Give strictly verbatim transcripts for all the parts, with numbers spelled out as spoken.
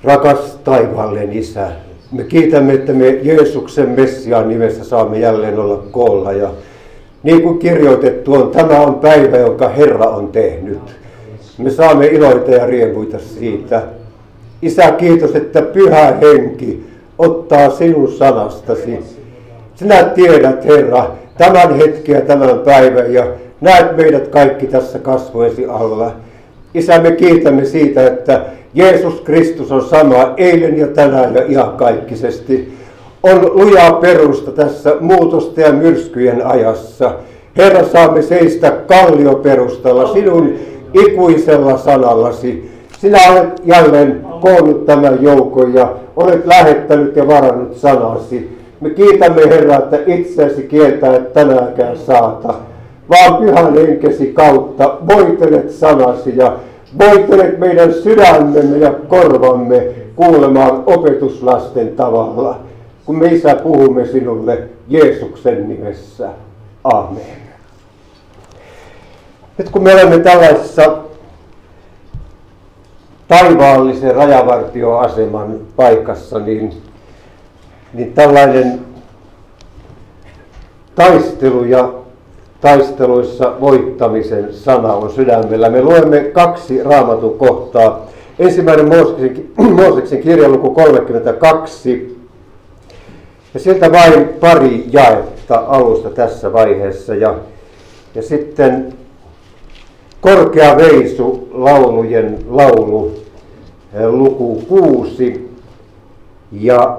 Rakas taivaallinen Isä, me kiitämme, että me Jeesuksen Messiaan nimessä saamme jälleen olla koolla. Ja niin kuin kirjoitettu on, tämä on päivä, jonka Herra on tehnyt. Me saamme iloita ja riemuita siitä. Isä, kiitos, että Pyhä Henki ottaa sinun sanastasi. Sinä tiedät, Herra, tämän hetken ja tämän päivän ja näet meidät kaikki tässä kasvojesi alla. Isä, me kiitämme siitä, että Jeesus Kristus on sama eilen ja tänään ja iankaikkisesti. On lujaa perusta tässä muutosta ja myrskyjen ajassa. Herra, saamme seistä kallioperustalla sinun ikuisella sanallasi. Sinä olet jälleen koonnut tämän joukon ja olet lähettänyt ja varannut sanasi. Me kiitämme, Herra, että itseäsi kieltää et tänäänkään saata, vaan Pyhän Henkesi kautta voitelet sanasi ja voitelet meidän sydämemme ja korvamme kuulemaan opetuslasten tavalla, kun me, Isä, puhumme sinulle Jeesuksen nimessä. Aamen. Nyt kun me olemme tällaisessa taivaallisen rajavartioaseman paikassa, niin, niin tällainen taistelu ja taisteluissa voittamisen sana on sydämellä. Me luemme kaksi Raamatun kohtaa. Ensimmäinen Mooseksen, Mooseksen kirja luku kolmekymmentäkaksi. Ja sieltä vain pari jaetta alusta tässä vaiheessa. Ja, ja sitten Korkea veisu, laulujen laulu, luku kuusi ja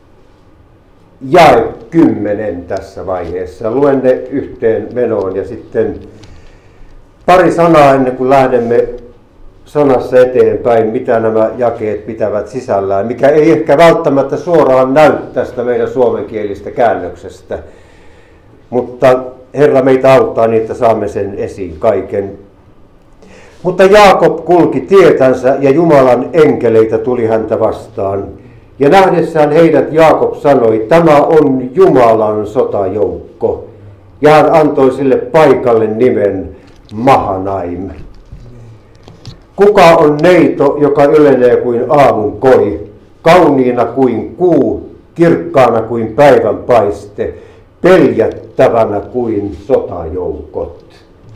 jae kymmenen tässä vaiheessa. Luen ne yhteen menoon ja sitten pari sanaa ennen kuin lähdemme sanassa eteenpäin, mitä nämä jakeet pitävät sisällään, mikä ei ehkä välttämättä suoraan näy tästä meidän suomenkielistä käännöksestä, mutta Herra meitä auttaa niin, että saamme sen esiin kaiken. Mutta Jaakob kulki tietänsä ja Jumalan enkeleitä tuli häntä vastaan. Ja nähdessään heidät Jaakob sanoi, tämä on Jumalan sotajoukko. Ja hän antoi sille paikalle nimen Mahanaim. Kuka on neito, joka ylenee kuin aamun koi, kauniina kuin kuu, kirkkaana kuin päivänpaiste, peljättävänä kuin sotajoukot.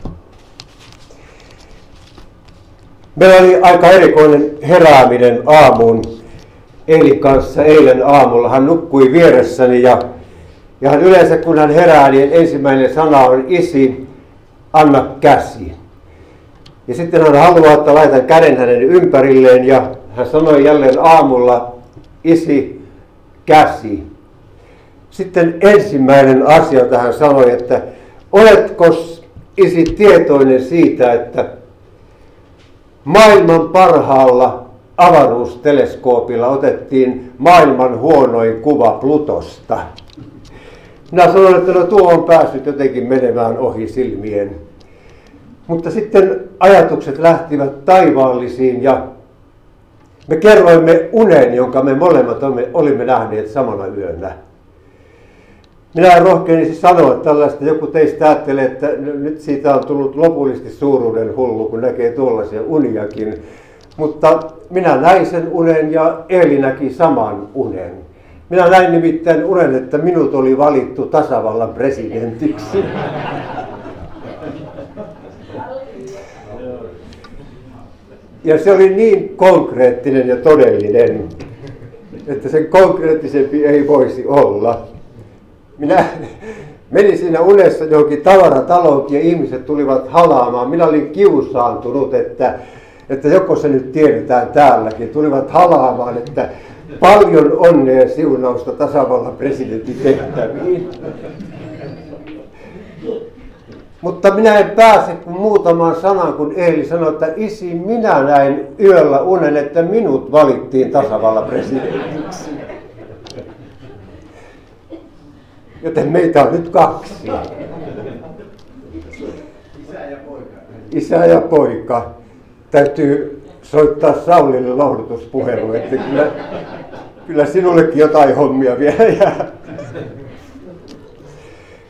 Meillä oli aika erikoinen herääminen aamuun Eelin kanssa eilen aamulla. Hän nukkui vieressäni ja, ja hän yleensä kun hän herää, niin ensimmäinen sana on isi, anna käsi. Ja sitten hän haluaa, että laitan käden hänen ympärilleen ja hän sanoi jälleen aamulla isi, käsi. Sitten ensimmäinen asia, jota hän sanoi, että oletko isi tietoinen siitä, että maailman parhaalla avaruusteleskoopilla otettiin maailman huonoin kuva Plutosta. Minä sanoin, että no tuo on päässyt jotenkin menemään ohi silmien. Mutta sitten ajatukset lähtivät taivaallisiin ja me kerroimme unen, jonka me molemmat olimme nähneet samana yönä. Minä en rohkeisi sanoa tällaista, joku teistä ajattelee, että nyt siitä on tullut lopullisesti suuruuden hullu, kun näkee tuollaisia uniakin. Mutta minä näin sen unen ja Eeli näki saman unen. Minä näin nimittäin unen, että minut oli valittu tasavallan presidentiksi. Ja se oli niin konkreettinen ja todellinen, että sen konkreettisempi ei voisi olla. Minä menin siinä unessa johonkin tavarataloonkin ja ihmiset tulivat halaamaan. Minä olin kiusaantunut, että, että joko se nyt tiedetään täälläkin. Tulivat halaamaan, että paljon onnea ja siunausta tasavallan presidentin tehtäviin. Mutta minä en pääse kuin muutamaan sanan, kun Eeli sanoi, että isi, minä näin yöllä unen, että minut valittiin tasavallan presidentiksi. Joten meitä on nyt kaksi. Isä ja poika. Isä ja poika. Täytyy soittaa Saulille lohdutuspuhelu, että kyllä, kyllä sinullekin jotain hommia vielä jää.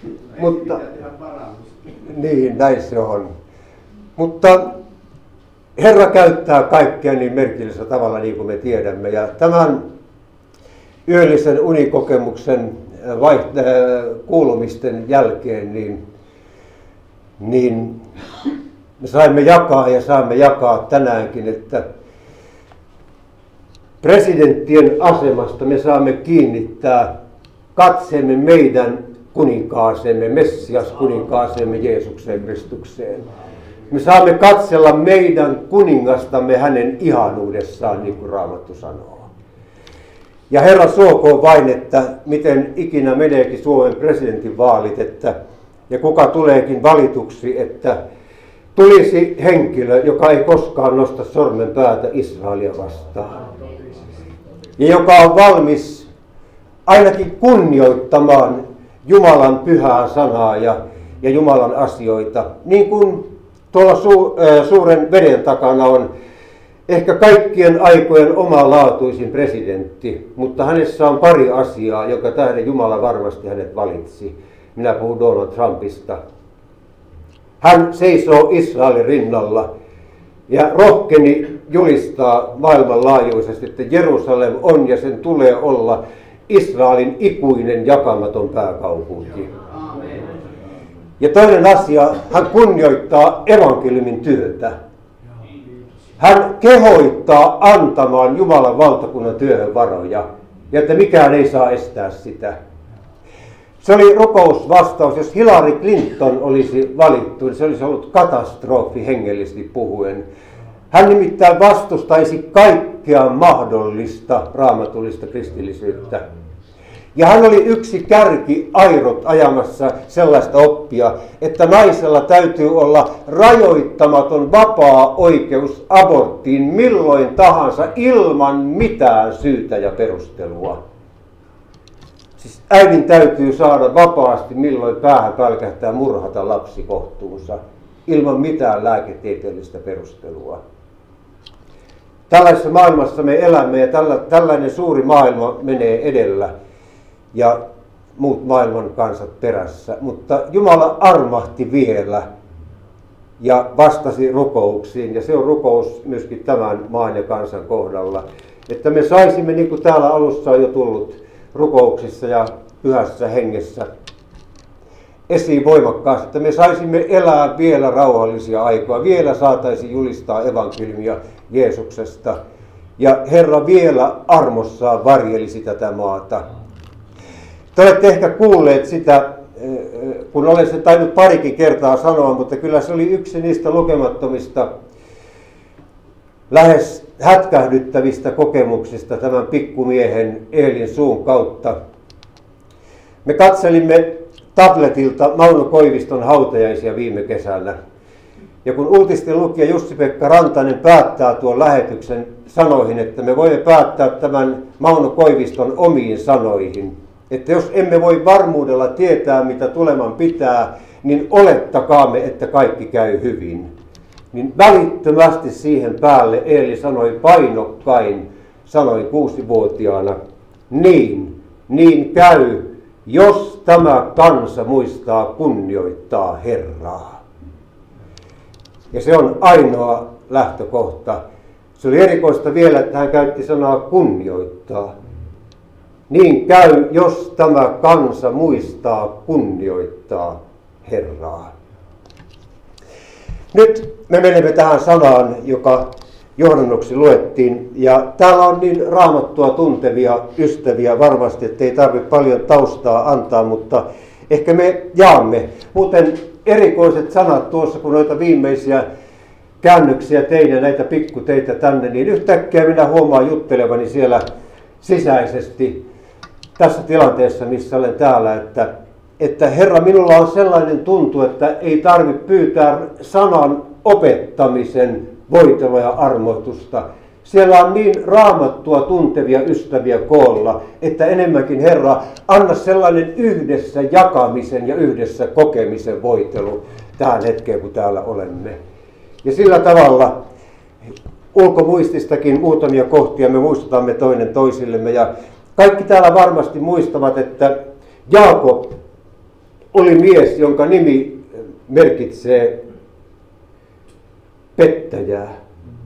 Mutta, niin, näin se on. Mutta Herra käyttää kaikkea niin merkillisellä tavalla, niin kuin me tiedämme. Ja tämän yöllisen unikokemuksen vaiht- kuulumisten jälkeen, niin, niin me saimme jakaa ja saamme jakaa tänäänkin, että presidenttien asemasta me saamme kiinnittää katseemme meidän kuninkaaseemme, Messias kuninkaaseemme Jeesukseen Kristukseen. Me saamme katsella meidän kuningastamme hänen ihanuudessaan, niin kuin Raamattu sanoo. Ja Herra suokoon vain, että miten ikinä meneekin Suomen presidentinvaalit, että, ja kuka tuleekin valituksi, että tulisi henkilö, joka ei koskaan nosta sormen päätä Israelia vastaan. Ja joka on valmis ainakin kunnioittamaan Jumalan pyhää sanaa ja, ja Jumalan asioita. Niin kuin tuolla su, äh, suuren veden takana on ehkä kaikkien aikojen omalaatuisin presidentti, mutta hänessä on pari asiaa, joka tähden Jumala varmasti hänet valitsi. Minä puhun Donald Trumpista. Hän seisoo Israelin rinnalla ja rohkeni julistaa maailmanlaajuisesti, että Jerusalem on ja sen tulee olla Israelin ikuinen jakamaton pääkaupunki. Ja toinen asia, hän kunnioittaa evankeliumin työtä. Hän kehoittaa antamaan Jumalan valtakunnan työhön varoja, ja että mikään ei saa estää sitä. Se oli rukousvastaus. Jos Hillary Clinton olisi valittu, niin se olisi ollut katastrofi hengellisesti puhuen. Hän nimittäin vastustaisi kaikkea mahdollista raamatullista kristillisyyttä. Ja hän oli yksi kärki airot ajamassa sellaista oppia, että naisella täytyy olla rajoittamaton vapaa oikeus aborttiin milloin tahansa ilman mitään syytä ja perustelua. Siis äidin täytyy saada vapaasti milloin päähän pälkähtää murhata lapsi kohtuunsa ilman mitään lääketieteellistä perustelua. Tällaisessa maailmassa me elämme ja tällä, tällainen suuri maailma menee edellä ja muut maailman kansat perässä. Mutta Jumala armahti vielä ja vastasi rukouksiin, ja se on rukous myöskin tämän maan ja kansan kohdalla. Että me saisimme, niin kuin täällä alussa on jo tullut rukouksissa ja pyhässä hengessä esiin voimakkaasti, että me saisimme elää vielä rauhallisia aikoja, vielä saataisiin julistaa evankeliumia Jeesuksesta. Ja Herra vielä armossaan varjelisi tätä maata. Te olette ehkä kuulleet sitä, kun olen sen tainnut parikin kertaa sanoa, mutta kyllä se oli yksi niistä lukemattomista, lähes hätkähdyttävistä kokemuksista tämän pikkumiehen Eelin suun kautta. Me katselimme tabletilta Mauno Koiviston hautajaisia viime kesänä. Ja kun uutisten lukija Jussi-Pekka Rantanen päättää tuon lähetyksen sanoihin, että me voimme päättää tämän Mauno Koiviston omiin sanoihin, että jos emme voi varmuudella tietää, mitä tuleman pitää, niin olettakaamme, että kaikki käy hyvin. Niin välittömästi siihen päälle Eeli sanoi painokkain, sanoi kuusivuotiaana, niin, niin käy, jos tämä kansa muistaa kunnioittaa Herraa. Ja se on ainoa lähtökohta. Se oli erikoista vielä, että hän käytti sanaa kunnioittaa. Niin käy, jos tämä kansa muistaa kunnioittaa Herraa. Nyt me menemme tähän sanaan, joka johdannoksi luettiin. Ja täällä on niin Raamattua tuntevia ystäviä varmasti, että ei tarvitse paljon taustaa antaa, mutta ehkä me jaamme. Muuten erikoiset sanat tuossa, kun noita viimeisiä käännöksiä tein ja näitä pikkuteitä tänne, niin yhtäkkiä minä huomaan juttelevani siellä sisäisesti tässä tilanteessa, missä olen täällä, että, että Herra, minulla on sellainen tuntu, että ei tarvitse pyytää sanan opettamisen voitelua ja armoitusta. Siellä on niin Raamattua tuntevia ystäviä koolla, että enemmänkin Herra, anna sellainen yhdessä jakamisen ja yhdessä kokemisen voitelu tähän hetkeen, kun täällä olemme. Ja sillä tavalla ulkomuististakin muutamia kohtia me muistutamme toinen toisillemme. Ja kaikki täällä varmasti muistavat, että Jaakob oli mies, jonka nimi merkitsee pettäjää.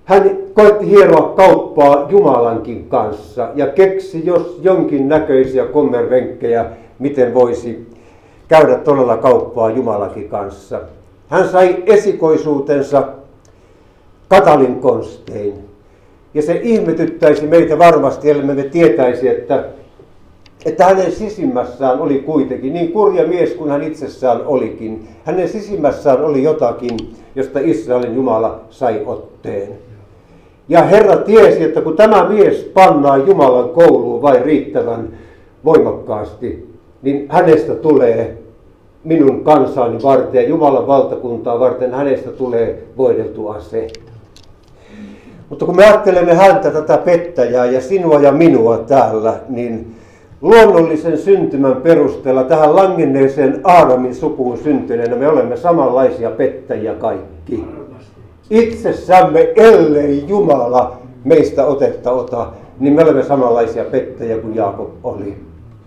hän koetti hieroa kauppaa Jumalankin kanssa ja keksi jos jonkin näköisiä kommervenkkejä, miten voisi käydä todella kauppaa Jumalankin kanssa. Hän sai esikoisuutensa katalin konstein. Ja se ihmetyttäisi meitä varmasti, ellei me tietäisi, että, että hänen sisimmässään oli kuitenkin, niin kurja mies kuin hän itsessään olikin, hänen sisimmässään oli jotakin, josta Israelin Jumala sai otteen. Ja Herra tiesi, että kun tämä mies pannaan Jumalan kouluun vain riittävän voimakkaasti, niin hänestä tulee minun kansaani varten ja Jumalan valtakuntaa varten hänestä tulee voideltu ase. Mutta kun me ajattelemme häntä, tätä pettäjää ja sinua ja minua täällä, niin luonnollisen syntymän perusteella tähän langenneeseen Aadamin sukuun syntyneenä me olemme samanlaisia pettäjiä kaikki. Itsessämme, ellei Jumala meistä otetta ota, niin me olemme samanlaisia pettäjiä kuin Jaakob oli.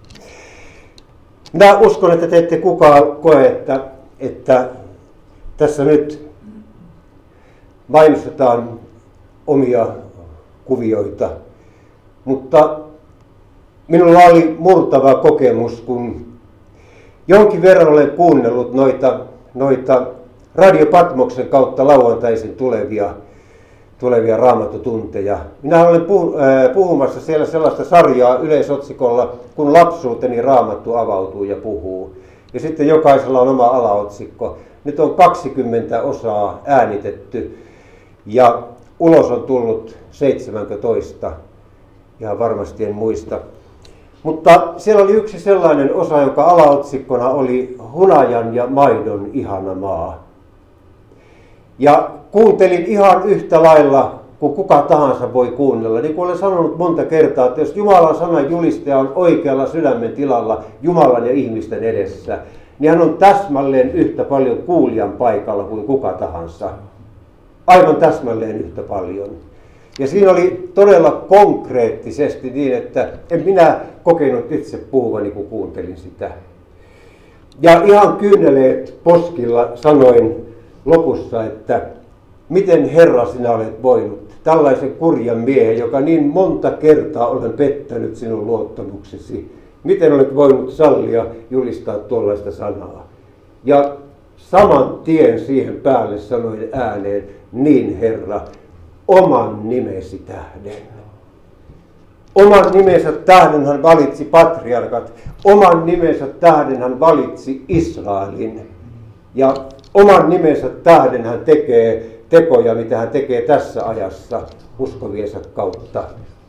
Minä uskon, että te ette kukaan koe, että, että tässä nyt mainostetaan omia kuvioita, mutta minulla oli murtava kokemus, kun jonkin verran olen kuunnellut noita, noita Radio Patmoksen kautta lauantaisin tulevia, tulevia raamattutunteja. Minä olen puhumassa siellä sellaista sarjaa yleisotsikolla, kun lapsuuteni raamattu avautuu ja puhuu. Ja sitten jokaisella on oma alaotsikko. Nyt on kaksikymmentä osaa äänitetty ja ulos on tullut seitsemäntoista, ihan varmasti en muista. Mutta siellä oli yksi sellainen osa, jonka alaotsikkona oli Hunajan ja maidon ihana maa. Ja kuuntelin ihan yhtä lailla, kuin kuka tahansa voi kuunnella. Niin kuin olen sanonut monta kertaa, että jos Jumalan sanan julistaja on oikealla sydämen tilalla Jumalan ja ihmisten edessä, niin hän on täsmälleen yhtä paljon kuulijan paikalla kuin kuka tahansa. Aivan täsmälleen yhtä paljon. Ja siinä oli todella konkreettisesti niin, että en minä kokenut itse puhuvani, kun kuuntelin sitä. Ja ihan kyyneleet poskilla sanoin lopussa, että miten Herra sinä olet voinut tällaisen kurjan miehen, joka niin monta kertaa olen pettänyt sinun luottamuksesi. Miten olet voinut sallia julistaa tuollaista sanaa? Ja saman tien siihen päälle sanoin ääneen, niin Herra, oman nimesi tähden. Oman nimensä tähden hän valitsi patriarkat. Oman nimensä tähden hän valitsi Israelin. Ja oman nimensä tähden hän tekee tekoja, mitä hän tekee tässä ajassa uskoviensa kautta.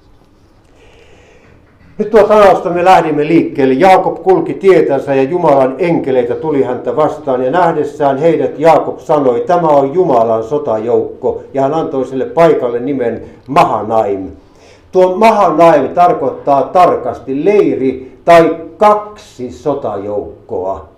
Nyt tuo sanasta me lähdimme liikkeelle. Jaakob kulki tietänsä ja Jumalan enkeleitä tuli häntä vastaan ja nähdessään heidät Jaakob sanoi, tämä on Jumalan sotajoukko ja hän antoi sille paikalle nimen Mahanaim. Tuo Mahanaim tarkoittaa tarkasti leiri tai kaksi sotajoukkoa.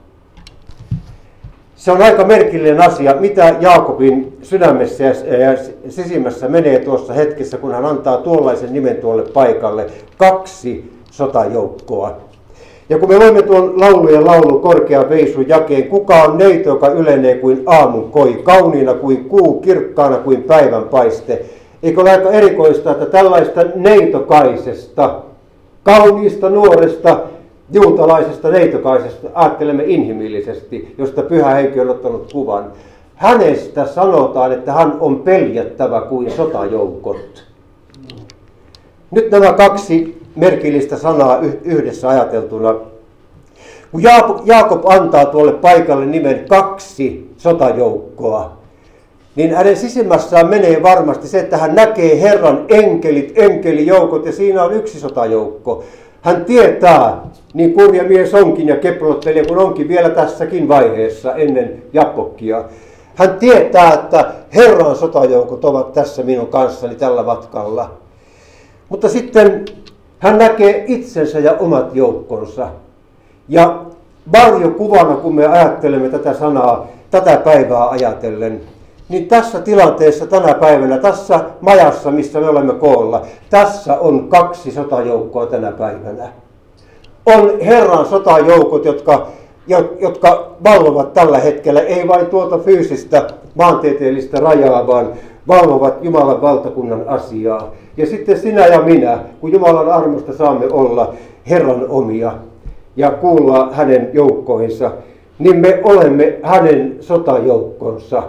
Se on aika merkillinen asia, mitä Jaakobin sydämessä ja sisimmässä menee tuossa hetkessä, kun hän antaa tuollaisen nimen tuolle paikalle. Kaksi sotajoukkoa. Ja kun me luemme tuon laulujen laulun korkean veisun jakeen, kuka on neito, joka ylenee kuin aamun koi, kauniina kuin kuu, kirkkaana kuin päivänpaiste. Eikö ole aika erikoista, että tällaista neitokaisesta, kauniista nuoresta, juutalaisesta neitokaisesta ajattelemme inhimillisesti, josta Pyhä Henki on ottanut kuvan. Hänestä sanotaan, että hän on peljättävä kuin sotajoukot. Nyt nämä kaksi merkillistä sanaa yhdessä ajateltuna. Kun Jaakob antaa tuolle paikalle nimen kaksi sotajoukkoa, niin hänen sisimmässään menee varmasti se, että hän näkee Herran enkelit, enkelijoukot ja siinä on yksi sotajoukko. Hän tietää, niin kurja mies onkin ja keplottelija kun onkin vielä tässäkin vaiheessa ennen Jabbokkia. Hän tietää, että Herran sotajoukot ovat tässä minun kanssani tällä matkalla. Mutta sitten hän näkee itsensä ja omat joukkonsa. Ja varjokuvana, kun me ajattelemme tätä sanaa, tätä päivää ajatellen, niin tässä tilanteessa tänä päivänä, tässä majassa, missä me olemme koolla, tässä on kaksi sotajoukkoa tänä päivänä. On Herran sotajoukot, jotka jotka valvovat tällä hetkellä, ei vain tuota fyysistä maantieteellistä rajaa, vaan valvovat Jumalan valtakunnan asiaa. Ja sitten sinä ja minä, kun Jumalan armosta saamme olla Herran omia ja kuulla hänen joukkoihinsa, niin me olemme hänen sotajoukkonsa.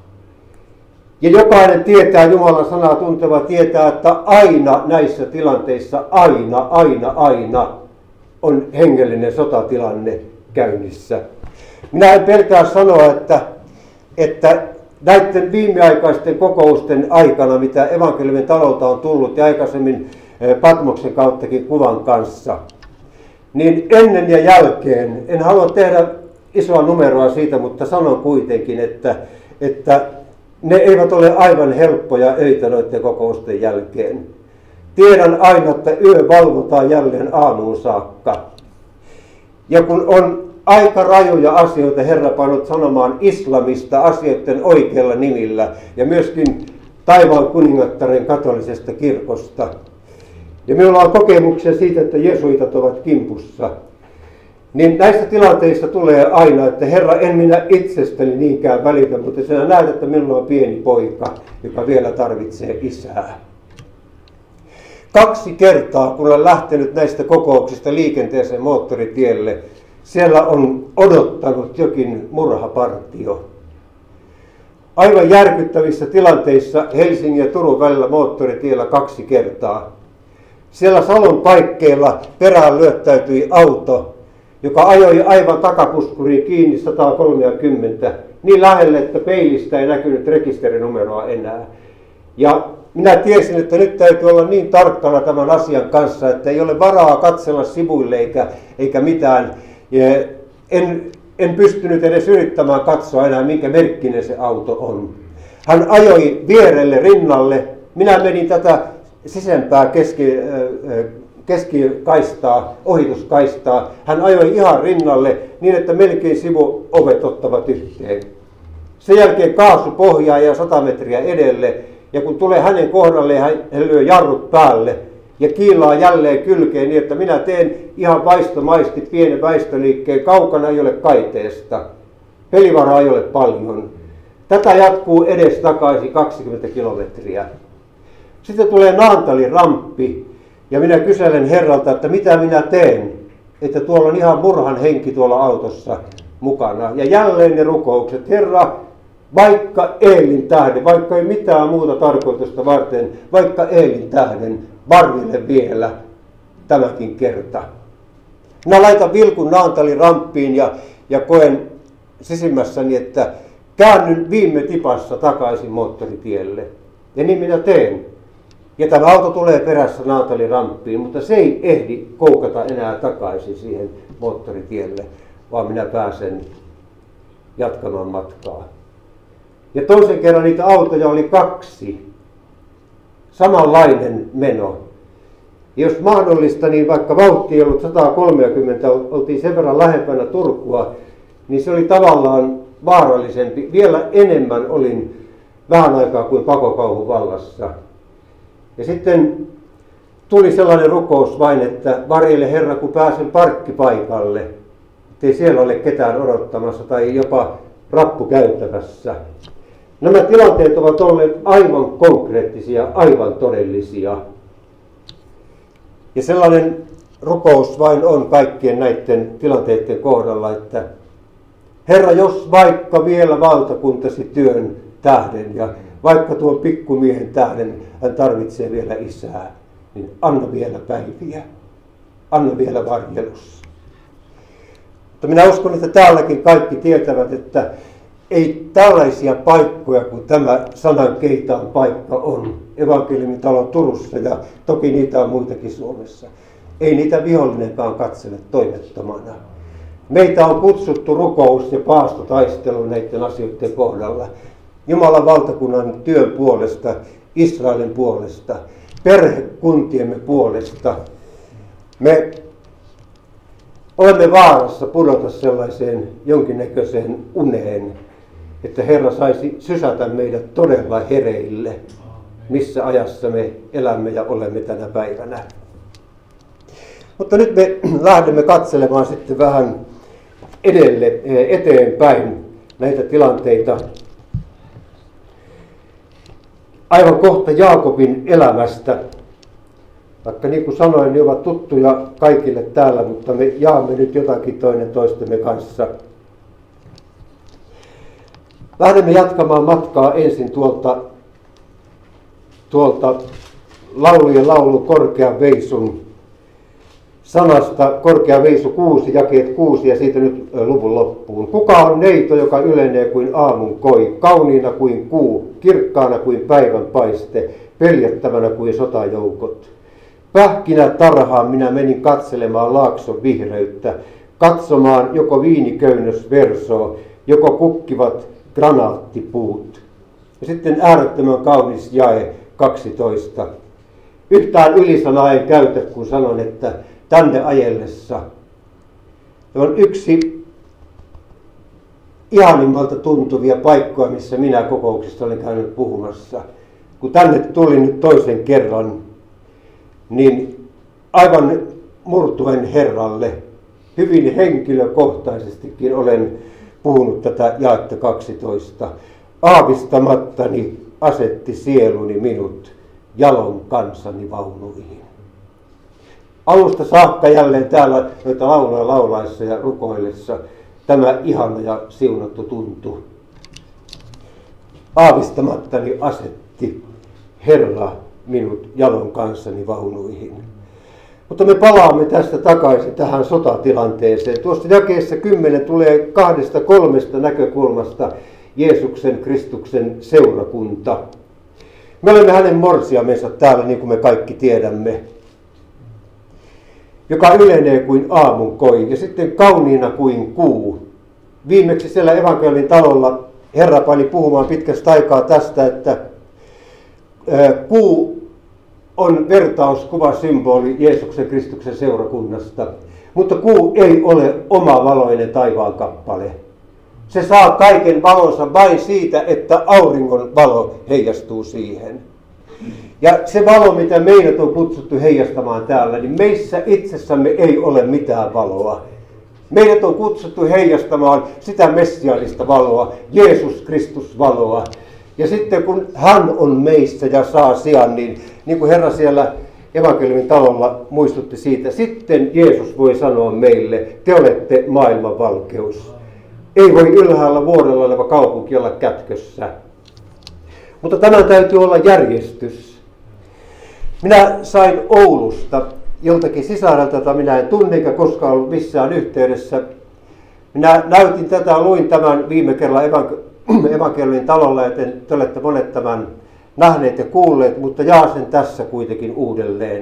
Ja jokainen tietää, Jumalan sanaa tunteva tietää, että aina näissä tilanteissa, aina, aina, aina on hengellinen sotatilanne käynnissä. Minä en pelkää sanoa, että, että näiden viimeaikaisten kokousten aikana, mitä evankeliumin talolta on tullut ja aikaisemmin Patmoksen kauttakin kuvan kanssa, niin ennen ja jälkeen, en halua tehdä isoa numeroa siitä, mutta sanon kuitenkin, että, että ne eivät ole aivan helppoja öitä noiden kokousten jälkeen. Tiedän aina, että yö valvotaan jälleen aamuun saakka. Ja kun on aika rajuja asioita Herra pannut sanomaan islamista asioiden oikealla nimillä ja myöskin taivaan kuningattaren katolisesta kirkosta. Ja minulla on kokemuksia siitä, että jesuitat ovat kimpussa. Niin näissä tilanteissa tulee aina, että Herra, en minä itsestäni niinkään välitä, mutta sinä näet, että minulla on pieni poika, joka vielä tarvitsee isää. Kaksi kertaa, kun olen lähtenyt näistä kokouksista liikenteeseen moottoritielle, siellä on odottanut jokin murhapartio. Aivan järkyttävissä tilanteissa Helsingin ja Turun välillä moottoritiellä kaksi kertaa. Siellä Salon paikkeilla perään lyöttäytyi auto, joka ajoi aivan takapuskuriin kiinni sata kolmekymmentä, niin lähelle, että peilistä ei näkynyt rekisterinumeroa enää. Ja minä tiesin, että nyt täytyy olla niin tarkkana tämän asian kanssa, että ei ole varaa katsella sivuille eikä, eikä mitään. Ja en, en pystynyt edes yrittämään katsoa enää, minkä merkkinen se auto on. Hän ajoi vierelle rinnalle. Minä menin tätä sisempää keski, keskikaistaa, ohituskaistaa. Hän ajoi ihan rinnalle niin, että melkein sivuovet ottavat yhteen. Sen jälkeen kaasu pohjaa ja sata metriä edelle. Ja kun tulee hänen kohdalleen, hän lyö jarrut päälle ja kiilaa jälleen kylkeen niin, että minä teen ihan vaistomaisesti pienen väistöliikkeen. Kaukana ei ole kaiteesta. Pelivaraa ei ole paljon. Tätä jatkuu edes takaisin kaksikymmentä kilometriä. Sitten tulee Naantalin ramppi ja minä kyselen Herralta, että mitä minä teen, että tuolla on ihan murhan henki tuolla autossa mukana. Ja jälleen ne rukoukset, Herra, vaikka Eelin tähden, vaikka ei mitään muuta tarkoitusta varten, vaikka Eelin tähden, varjelle vielä tämäkin kerta. Minä laitan vilkun Naantalin ramppiin ja, ja koen sisimmässäni, että käännyn viime tipassa takaisin moottoritielle. Ja niin minä teen. Ja tämä auto tulee perässä Naantalin ramppiin, mutta se ei ehdi koukata enää takaisin siihen moottoritielle, vaan minä pääsen jatkamaan matkaa. Ja toisen kerran niitä autoja oli kaksi. Samanlainen meno. Ja jos mahdollista, niin vaikka vauhti ei ollut sata kolmekymmentä, oltiin sen verran lähempänä Turkua, niin se oli tavallaan vaarallisempi. Vielä enemmän olin vähän aikaa kuin pakokauhun vallassa. Ja sitten tuli sellainen rukous vain, että varjele Herra, kun pääsen parkkipaikalle, ettei siellä ole ketään odottamassa tai jopa rappukäytävässä. Nämä tilanteet ovat olleet aivan konkreettisia, aivan todellisia. Ja sellainen rukous vain on kaikkien näiden tilanteiden kohdalla, että Herra, jos vaikka vielä valtakuntasi työn tähden ja vaikka tuon pikkumiehen tähden hän tarvitsee vielä isää, niin anna vielä päiviä, anna vielä varjelussa. Mutta minä uskon, että täälläkin kaikki tietävät, että ei tällaisia paikkoja kuin tämä sanan keitaan paikka on. Evankeliumin talo Turussa ja toki niitä on muitakin Suomessa. Ei niitä vihollinenkaan katsele toimettomana. Meitä on kutsuttu rukous- ja paastotaisteluun näiden asioiden kohdalla. Jumalan valtakunnan työn puolesta, Israelin puolesta, perhekuntiemme puolesta. Me olemme vaarassa pudota sellaiseen jonkinnäköiseen uneen, että Herra saisi sysätä meidät todella hereille, missä ajassa me elämme ja olemme tänä päivänä. Mutta nyt me lähdemme katselemaan sitten vähän edelle, eteenpäin näitä tilanteita. Aivan kohta Jaakobin elämästä. Vaikka niin kuin sanoin, ne ovat tuttuja kaikille täällä, mutta me jaamme nyt jotakin toinen toistemme kanssa. Lähdemme jatkamaan matkaa ensin tuolta, tuolta laulujen laulu Korkean veisun sanasta, Korkea veisu kuusi, jakeet kuusi ja siitä nyt luvun loppuun. Kuka on neito, joka ylenee kuin aamun koi, kauniina kuin kuu, kirkkaana kuin päivän paiste, peljättävänä kuin sotajoukot. Pähkinä tarhaan minä menin katselemaan laakson vihreyttä, katsomaan joko viiniköynnös versoo, joko kukkivat granaattipuut. Ja sitten äärettömän kaunis jae kaksitoista. Yhtään ylisanaa en käytä, kun sanon, että tänne ajellessa on yksi ihanimmalta tuntuvia paikkoja, missä minä kokouksista olen käynyt puhumassa. Kun tänne tulin nyt toisen kerran, niin aivan murtuen Herralle, hyvin henkilökohtaisestikin olen puhunut tätä jaetta kaksitoista. Aavistamattani asetti sieluni minut jalon kansani vaunuihin. Alusta saakka jälleen täällä noita lauluja laulaessa ja rukoillessa tämä ihana ja siunattu tuntu. Aavistamattani asetti Herra minut jalon kanssani vaunuihin. Mutta me palaamme tästä takaisin tähän sotatilanteeseen. Tuosta jakeessa kymmenen tulee kahdesta kolmesta näkökulmasta Jeesuksen Kristuksen seurakunta. Me olemme hänen morsiamensa täällä, niin kuin me kaikki tiedämme, joka ylenee kuin aamun koi ja sitten kauniina kuin kuu. Viimeksi siellä evankeliumin talolla Herra pani puhumaan pitkästä aikaa tästä, että kuu on vertauskuva, symboli Jeesuksen Kristuksen seurakunnasta, mutta kuu ei ole oma valoinen taivaan kappale. Se saa kaiken valonsa vain siitä, että auringon valo heijastuu siihen. Ja se valo, mitä meidät on kutsuttu heijastamaan täällä, niin meissä itsessämme ei ole mitään valoa. Meidät on kutsuttu heijastamaan sitä messiaanista valoa, Jeesus Kristus valoa. Ja sitten kun hän on meissä ja saa sijan, niin, niin kuin Herra siellä evankeliumin talolla muistutti siitä, sitten Jeesus voi sanoa meille, te olette maailman valkeus. Ei voi ylhäällä vuorella oleva kaupunki olla kätkössä. Mutta tämän täytyy olla järjestys. Minä sain Oulusta joltakin sisarelta, jota minä en tunne eikä koskaan ollut missään yhteydessä. Minä näytin tätä, luin tämän viime kerralla evankeliumin talolla, joten te olette monet tämän nähneet ja kuulleet, mutta jaan sen tässä kuitenkin uudelleen.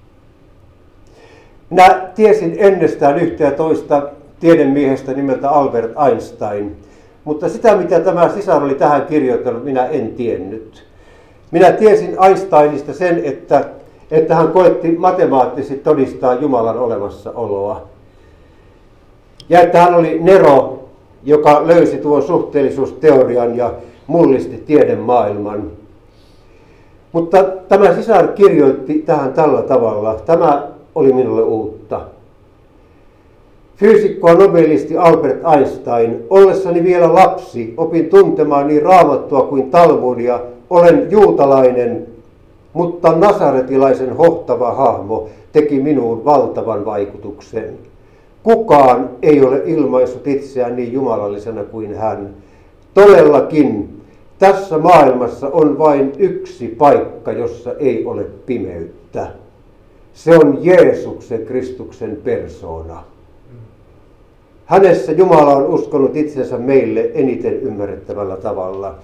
Minä tiesin ennestään yhtä ja toista tiedemiehestä nimeltä Albert Einstein, mutta sitä mitä tämä sisar oli tähän kirjoittanut, minä en tiennyt. Minä tiesin Einsteinista sen, että, että hän koetti matemaattisesti todistaa Jumalan olemassaoloa. Ja että hän oli nero, joka löysi tuon suhteellisuusteorian ja mullisti tiedemaailman. Mutta tämä sisar kirjoitti tähän tällä tavalla. Tämä oli minulle uutta. Fyysikko nobelisti Albert Einstein, ollessani vielä lapsi, opin tuntemaan niin Raamattua kuin Talmudia. Olen juutalainen, mutta nasaretilaisen hohtava hahmo teki minuun valtavan vaikutuksen. Kukaan ei ole ilmaissut itseään niin jumalallisena kuin hän. Todellakin tässä maailmassa on vain yksi paikka, jossa ei ole pimeyttä. Se on Jeesuksen Kristuksen persoona. Hänessä Jumala on uskonut itsensä meille eniten ymmärrettävällä tavalla.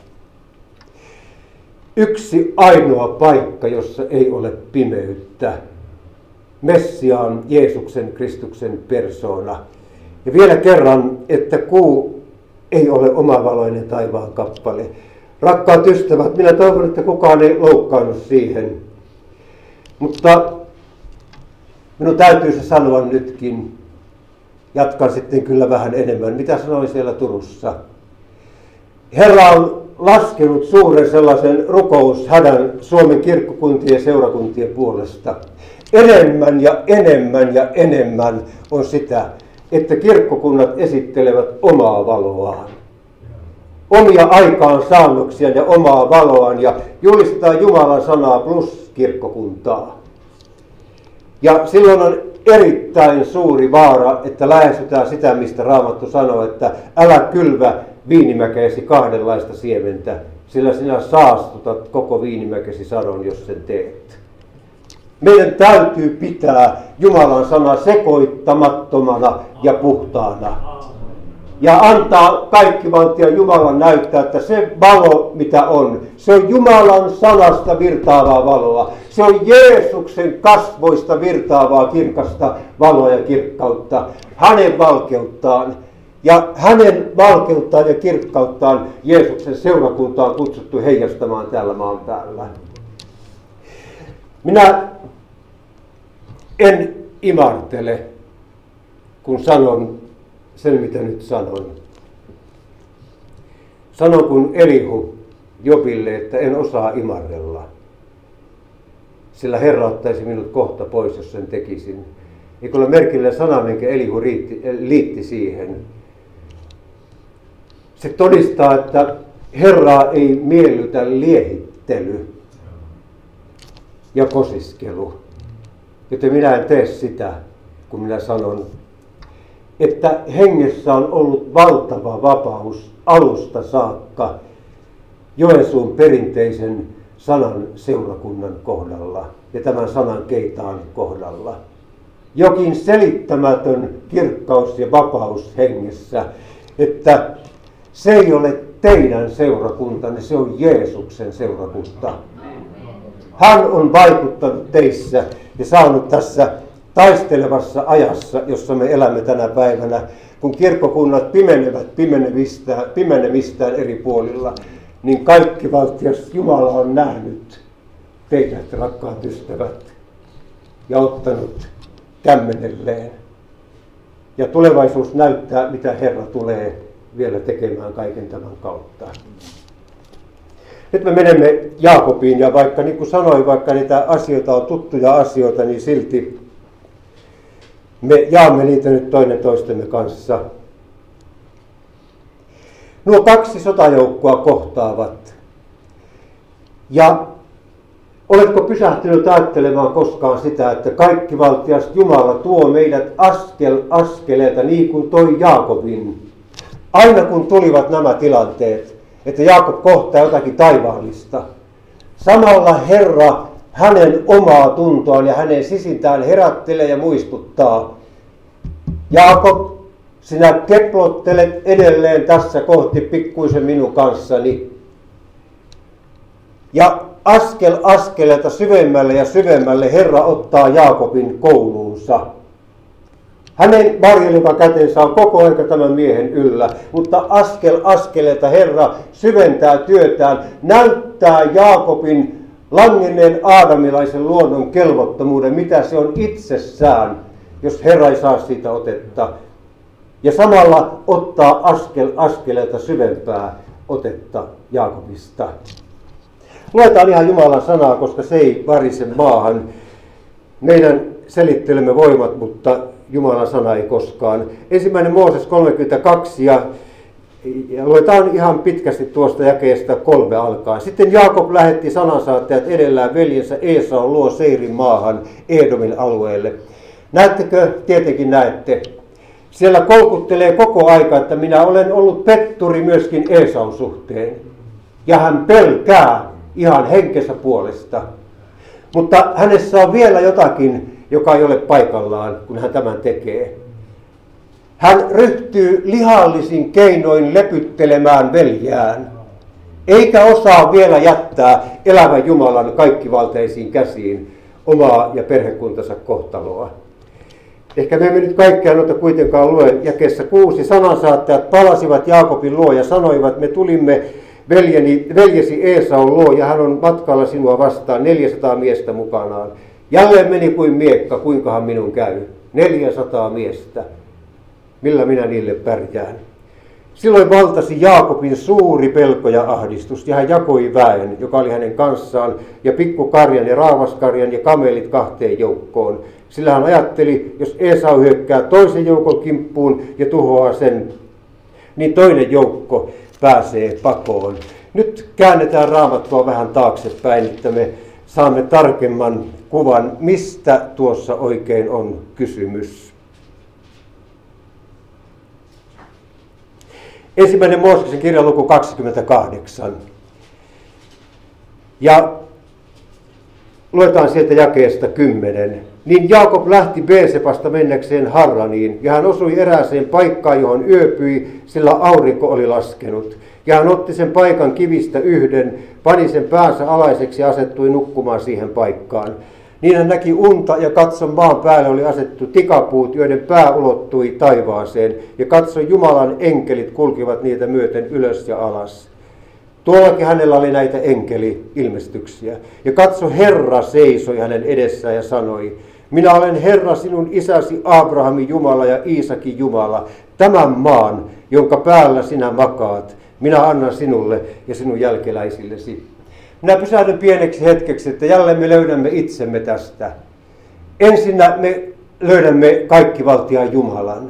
Yksi ainoa paikka, jossa ei ole pimeyttä. Messiaan Jeesuksen Kristuksen persoona. Ja vielä kerran, että kuu ei ole omavaloinen taivaan kappale. Rakkaat ystävät, minä toivon, että kukaan ei loukkaannut siihen. Mutta minun täytyy se sanoa nytkin. Jatkan sitten kyllä vähän enemmän. Mitä sanoin siellä Turussa? Herra on laskenut suuren sellaisen rukoushädän Suomen kirkkokuntien ja seurakuntien puolesta. Enemmän ja enemmän ja enemmän on sitä, että kirkkokunnat esittelevät omaa valoaan. Omia aikaansaannoksia ja omaa valoaan ja julistetaan Jumalan sanaa plus kirkkokuntaa. Ja silloin on erittäin suuri vaara, että lähestytään sitä, mistä Raamattu sanoo, että älä kylvä viinimäkeesi kahdenlaista siementä, sillä sinä saastutat koko viinimäkesi sadon, jos sen teet. Meidän täytyy pitää Jumalan sana sekoittamattomana ja puhtaana. Ja antaa kaikki valtia Jumalan näyttää, että se valo, mitä on, se on Jumalan sanasta virtaavaa valoa. Se on Jeesuksen kasvoista virtaavaa kirkasta valoa ja kirkkautta. Hänen valkeuttaan. Ja hänen valkeuttaan ja kirkkauttaan Jeesuksen seurakunta on kutsuttu heijastamaan täällä maan päällä. Minä en imartele, kun sanon sen, mitä nyt sanon. Sanon kun Elihu Jobille, että en osaa imarrella. Sillä Herra ottaisi minut kohta pois, jos sen tekisin. Eikö ole merkillinen sana, minkä Elihu riitti, liitti siihen. Se todistaa, että Herraa ei miellytä liehittely ja kosiskelu. Joten minä en tee sitä, kun minä sanon, että hengessä on ollut valtava vapaus alusta saakka Joensuun perinteisen sanan seurakunnan kohdalla ja tämän sanan keitaan kohdalla. Jokin selittämätön kirkkaus ja vapaus hengessä, että se ei ole teidän seurakuntanne, se on Jeesuksen seurakunta. Hän on vaikuttanut teissä ja saanut tässä taistelevassa ajassa, jossa me elämme tänä päivänä, kun kirkkokunnat pimenevät pimenemistään, pimenemistään eri puolilla, niin kaikki valtias Jumala on nähnyt teidät, rakkaat ystävät, ja ottanut kämmenelleen. Ja tulevaisuus näyttää, mitä Herra tulee vielä tekemään kaiken tämän kautta. Nyt me menemme Jaakobiin, ja vaikka niin kuin sanoin, vaikka niitä asioita on tuttuja asioita, niin silti me jaamme niitä nyt toinen toistemme kanssa. Nuo kaksi sotajoukkoa kohtaavat. Ja oletko pysähtynyt ajattelemaan koskaan sitä, että kaikkivaltias Jumala tuo meidät askel askeleelta niin kuin toi Jaakobin. Aina kun tulivat nämä tilanteet, että Jaakob kohtaa jotakin taivaallista. Samalla Herra hänen omaa tuntoaan ja hänen sisintään herättelee ja muistuttaa. Jaakob, sinä keplottelet edelleen tässä kohti pikkuisen minun kanssani. Ja askel askeleelta syvemmälle ja syvemmälle Herra ottaa Jaakobin kouluunsa. Hänen varjeleva kätensä on koko ajan tämän miehen yllä, mutta askel askeleelta Herra syventää työtään, näyttää Jaakobin langenneen aadamilaisen luonnon kelvottomuuden, mitä se on itsessään, jos Herra ei saa siitä otetta. Ja samalla ottaa askel askeleelta syvempää otetta Jaakobista. Luetaan ihan Jumalan sanaa, koska se ei varise maahan. Meidän selittelemme voimat, mutta Jumalan sana ei koskaan. Ensimmäinen Mooses kolmekymmentäkaksi ja, ja luetaan ihan pitkästi tuosta jakeesta kolme alkaen. Sitten Jaakob lähetti sanansaattajat edellään veljensä Eesaun luo Seirin maahan Edomin alueelle. Näettekö? Tietenkin näette. Siellä kolkuttelee koko aika, että minä olen ollut petturi myöskin Eesaun suhteen. Ja hän pelkää ihan henkensä puolesta. Mutta hänessä on vielä jotakin, joka ei ole paikallaan, kun hän tämän tekee. Hän ryhtyy lihallisin keinoin lepyttelemään veljään, eikä osaa vielä jättää elävän Jumalan kaikkivalteisiin käsiin omaa ja perhekuntansa kohtaloa. Ehkä me emme nyt kaikkea noita kuitenkaan lue. Jakeessa kuusi sanansaattajat palasivat Jaakobin luo ja sanoivat, me tulimme veljeni, veljesi Eesaun luo ja hän on matkalla sinua vastaan neljäsataa miestä mukanaan. Jälleen meni kuin miekka, kuinkahan minun käy. neljäsataa miestä. Millä minä niille pärjään? Silloin valtasi Jaakobin suuri pelko ja ahdistus, ja hän jakoi väen, joka oli hänen kanssaan, ja pikkukarjan ja raavaskarjan ja kamelit kahteen joukkoon. Sillä hän ajatteli, jos Esau hyökkää toisen joukon kimppuun ja tuhoaa sen, niin toinen joukko pääsee pakoon. Nyt käännetään Raamattua vähän taaksepäin, että me saamme tarkemman kuvan, mistä tuossa oikein on kysymys. Ensimmäinen Mooseksen kirja luku kaksikymmentäkahdeksan. Ja luetaan sieltä jakeesta kymmenen. Niin Jaakob lähti Beersepasta mennäkseen Harraniin, ja hän osui erääseen paikkaan, johon yöpyi, sillä aurinko oli laskenut. Ja hän otti sen paikan kivistä yhden, pani sen päänsä alaiseksi ja asettui nukkumaan siihen paikkaan. Niin hän näki unta ja katson maan päälle oli asettu tikapuut, joiden pää ulottui taivaaseen. Ja katso Jumalan enkelit kulkivat niitä myöten ylös ja alas. Tuollakin hänellä oli näitä enkeli-ilmestyksiä. Ja katso, Herra seisoi hänen edessään ja sanoi, minä olen Herra sinun isäsi Abrahamin Jumala ja Iisakin Jumala, tämän maan, jonka päällä sinä makaat. Minä annan sinulle ja sinun jälkeläisillesi. Minä pysähdyn pieneksi hetkeksi, että jälleen me löydämme itsemme tästä. Ensinnä me löydämme kaikkivaltiaan Jumalan.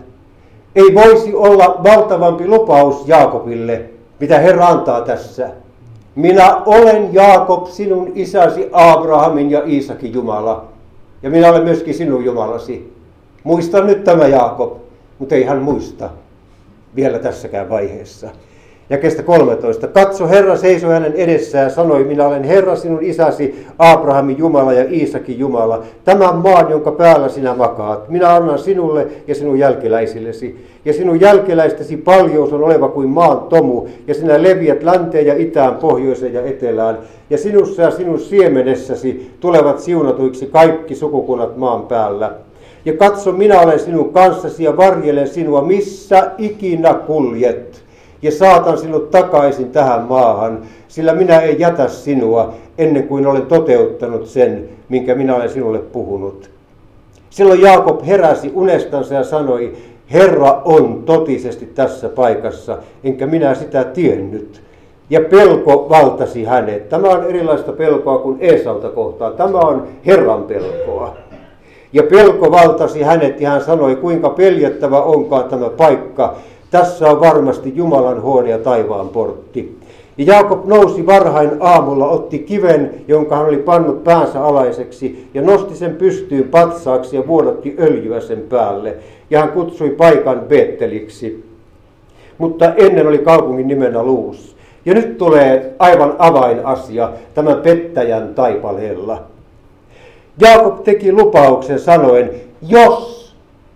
Ei voisi olla valtavampi lupaus Jaakobille, mitä Herra antaa tässä. Minä olen Jaakob, sinun isäsi Abrahamin ja Iisakin Jumala. Ja minä olen myöskin sinun Jumalasi. Muista nyt tämä Jaakob, mutta ei hän muista vielä tässäkään vaiheessa. Jakeesta kolmetoista. Katso, Herra seisoi hänen edessään ja sanoi, minä olen Herra sinun isäsi Abrahamin Jumala ja Iisakin Jumala, tämän maan, jonka päällä sinä makaat. Minä annan sinulle ja sinun jälkeläisillesi. Ja sinun jälkeläistesi paljous on oleva kuin maan tomu, ja sinä leviät länteen ja itään, pohjoiseen ja etelään. Ja sinussa ja sinun siemenessäsi tulevat siunatuiksi kaikki sukukunnat maan päällä. Ja katso, minä olen sinun kanssasi ja varjelen sinua, missä ikinä kuljet. Ja saatan sinut takaisin tähän maahan, sillä minä en jätä sinua ennen kuin olen toteuttanut sen, minkä minä olen sinulle puhunut. Silloin Jaakob heräsi unestansa ja sanoi, Herra on totisesti tässä paikassa, enkä minä sitä tiennyt. Ja pelko valtasi hänet. Tämä on erilaista pelkoa kuin Eesauta kohtaan. Tämä on Herran pelkoa. Ja pelko valtasi hänet ja hän sanoi, kuinka peljättävä onkaan tämä paikka. Tässä on varmasti Jumalan huone ja taivaan portti. Ja Jaakob nousi varhain aamulla, otti kiven, jonka hän oli pannut päänsä alaiseksi, ja nosti sen pystyyn patsaaksi ja vuodatti öljyä sen päälle. Ja hän kutsui paikan Beetteliksi. Mutta ennen oli kaupungin nimenä Luus. Ja nyt tulee aivan avainasia tämän pettäjän taipaleella. Jaakob teki lupauksen sanoen, jos,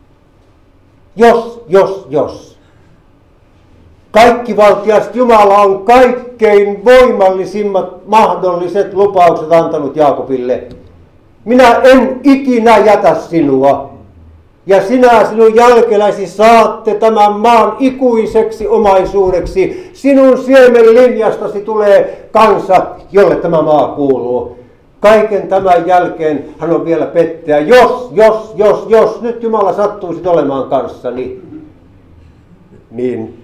jos, jos, jos. Kaikkivaltias Jumala on kaikkein voimallisimmat mahdolliset lupaukset antanut Jaakobille. Minä en ikinä jätä sinua. Ja sinä sinun jälkeläisi saatte tämän maan ikuiseksi omaisuudeksi. Sinun siemen linjastasi tulee kansa, jolle tämä maa kuuluu. Kaiken tämän jälkeen hän on vielä pettäjä. Jos, jos, jos, jos nyt Jumala sattuisi olemaan kanssani, niin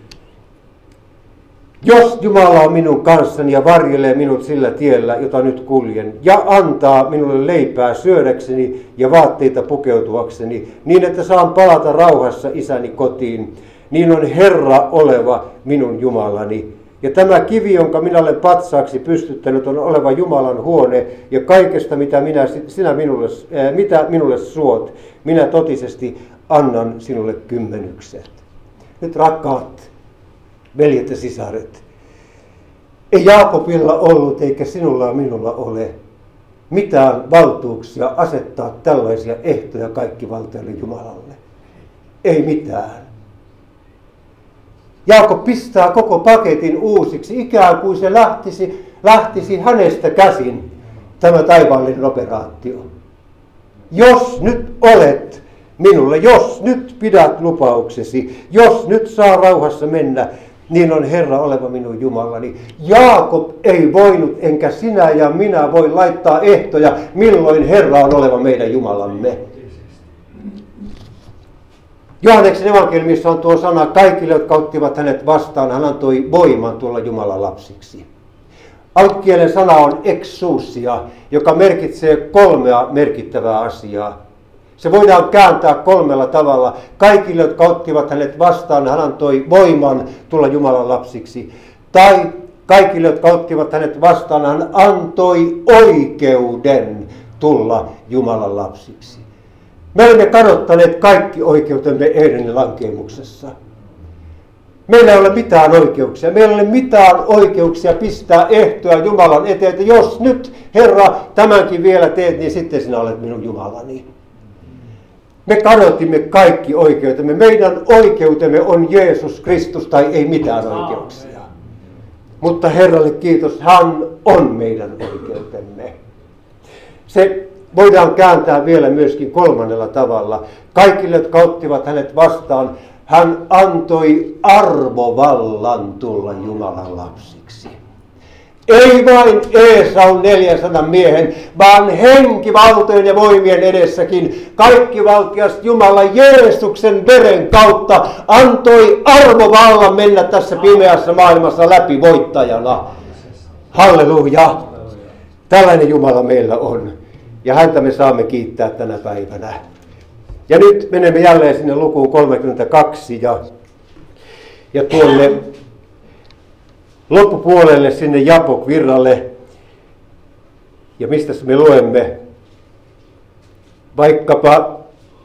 jos Jumala on minun kanssani ja varjelee minut sillä tiellä, jota nyt kuljen, ja antaa minulle leipää syödäkseni ja vaatteita pukeutuakseni, niin että saan palata rauhassa isäni kotiin, niin on Herra oleva minun Jumalani. Ja tämä kivi, jonka minä olen patsaaksi pystyttänyt, on oleva Jumalan huone, ja kaikesta, mitä, minä, sinä minulle, äh, mitä minulle suot, minä totisesti annan sinulle kymmenykset. Nyt rakkaat veljet ja sisaret, ei Jaakobilla ollut eikä sinulla ja minulla ole mitään valtuuksia asettaa tällaisia ehtoja kaikkivaltialle Jumalalle. Ei mitään. Jaakob pistää koko paketin uusiksi, ikään kuin se lähtisi, lähtisi hänestä käsin, tämä taivaallinen operaatio. Jos nyt olet minulle, jos nyt pidät lupauksesi, jos nyt saa rauhassa mennä, niin on Herra oleva minun Jumalani. Jaakob ei voinut, enkä sinä ja minä voi laittaa ehtoja, milloin Herra on oleva meidän Jumalamme. Johanneksen evankeliumissa on tuo sana, kaikille, jotka ottivat hänet vastaan, hän antoi voiman tulla Jumalan lapsiksi. Alkukielen sana on exousia, joka merkitsee kolmea merkittävää asiaa. Se voidaan kääntää kolmella tavalla. Kaikille, jotka ottivat hänet vastaan, hän antoi voiman tulla Jumalan lapsiksi. Tai kaikille, jotka ottivat hänet vastaan, hän antoi oikeuden tulla Jumalan lapsiksi. Me olemme kadottaneet kaikki oikeutemme Edenin lankeemuksessa. Meillä ei ole mitään oikeuksia. Meillä ei ole mitään oikeuksia pistää ehtoja Jumalan eteen, että jos nyt, Herra, tämänkin vielä teet, niin sitten sinä olet minun Jumalani. Me kadotimme kaikki oikeutemme. Meidän oikeutemme on Jeesus Kristus tai ei mitään oikeuksia. Mutta Herralle kiitos, hän on meidän oikeutemme. Se voidaan kääntää vielä myöskin kolmannella tavalla. Kaikille, jotka ottivat hänet vastaan, hän antoi arvovallan tulla Jumalan lapsiksi. Ei vain Eesaun neljänsadan miehen, vaan henkivaltojen ja voimien edessäkin kaikkivaltias Jumala Jeesuksen veren kautta antoi arvovallan mennä tässä pimeässä maailmassa läpi voittajana. Halleluja! Tällainen Jumala meillä on. Ja häntä me saamme kiittää tänä päivänä. Ja nyt menemme jälleen sinne lukuun kolmekymmentäkaksi ja, ja tuonne loppupuolelle sinne Jabok-virralle. Ja mistä me luemme? Vaikkapa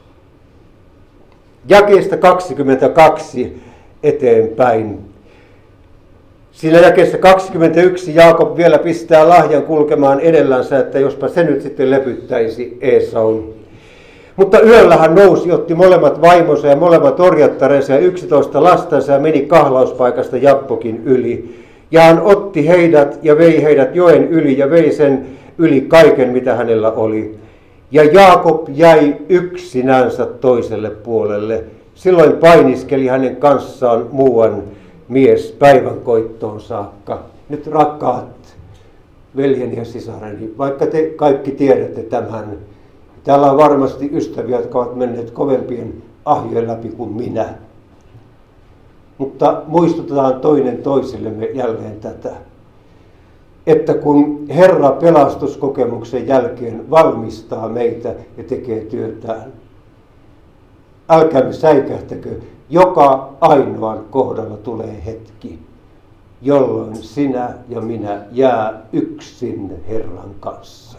jakeesta kaksikymmentäkaksi eteenpäin. Siinä jakeessa kaksikymmentäyksi Jaakob vielä pistää lahjan kulkemaan edellänsä, että jospa se nyt sitten lepyttäisi Eesaun. Mutta yöllä hän nousi, otti molemmat vaimonsa ja molemmat orjattarensa ja yksitoista lastansa ja meni kahlauspaikasta Jabbokin yli. Ja hän otti heidät ja vei heidät joen yli ja vei sen yli kaiken, mitä hänellä oli. Ja Jaakob jäi yksinänsä toiselle puolelle. Silloin painiskeli hänen kanssaan muuan mies päivän koittoon saakka. Nyt rakkaat veljeni ja sisareni, vaikka te kaikki tiedätte tämän, täällä on varmasti ystäviä, jotka ovat menneet kovempien ahjojen läpi kuin minä. Mutta muistutetaan toinen toisillemme jälleen tätä, että kun Herra pelastuskokemuksen jälkeen valmistaa meitä ja tekee työtään, älkäämme säikähtäkö, joka ainoan kohdalla tulee hetki, jolloin sinä ja minä jää yksin Herran kanssa.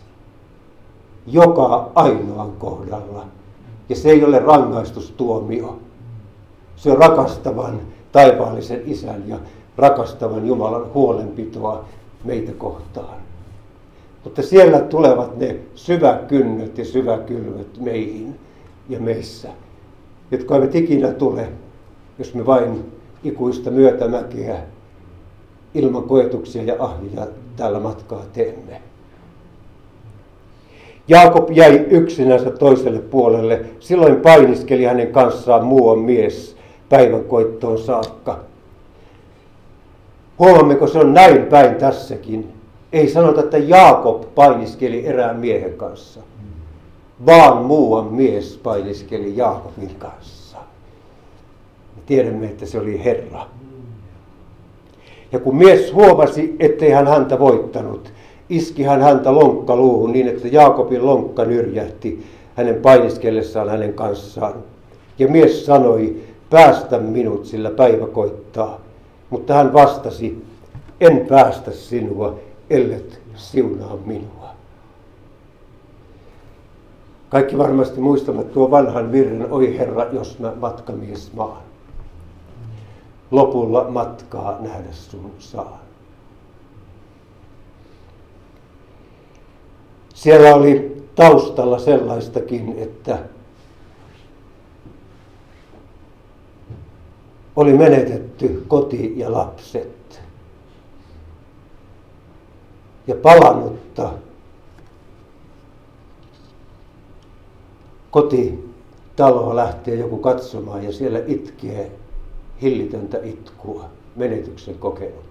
Joka ainoan kohdalla. Ja se ei ole rangaistustuomio. Se on rakastavan taivaallisen Isän ja rakastavan Jumalan huolenpitoa meitä kohtaan. Mutta siellä tulevat ne syväkynnöt ja syväkylvöt meihin ja meissä, jotka eivät ikinä tule, jos me vain ikuista myötämäkeä ilman koetuksia ja ahjoja tällä matkaa teemme. Jaakob jäi yksinänsä toiselle puolelle. Silloin painiskeli hänen kanssaan muuan mies päivän koittoon saakka. Huomaammeko, se on näin päin tässäkin. Ei sanota, että Jaakob painiskeli erään miehen kanssa, vaan muuan mies painiskeli Jaakobin kanssa. Me tiedämme, että se oli Herra. Ja kun mies huomasi, ettei hän häntä voittanut, iski hän häntä lonkkaluuhun niin, että Jaakobin lonkka nyrjähti hänen painiskellessaan hänen kanssaan. Ja mies sanoi, päästä minut, sillä päivä koittaa. Mutta hän vastasi, en päästä sinua, ellet siunaa minua. Kaikki varmasti muistavat tuo vanhan virren, oi Herra, jos mä matkamies maan. Lopulla matkaa nähdä sun saan. Siellä oli taustalla sellaistakin, että oli menetetty koti ja lapset. Ja palannutta kotitaloa lähtee joku katsomaan ja siellä itkee hillitöntä itkua, menetyksen kokenut.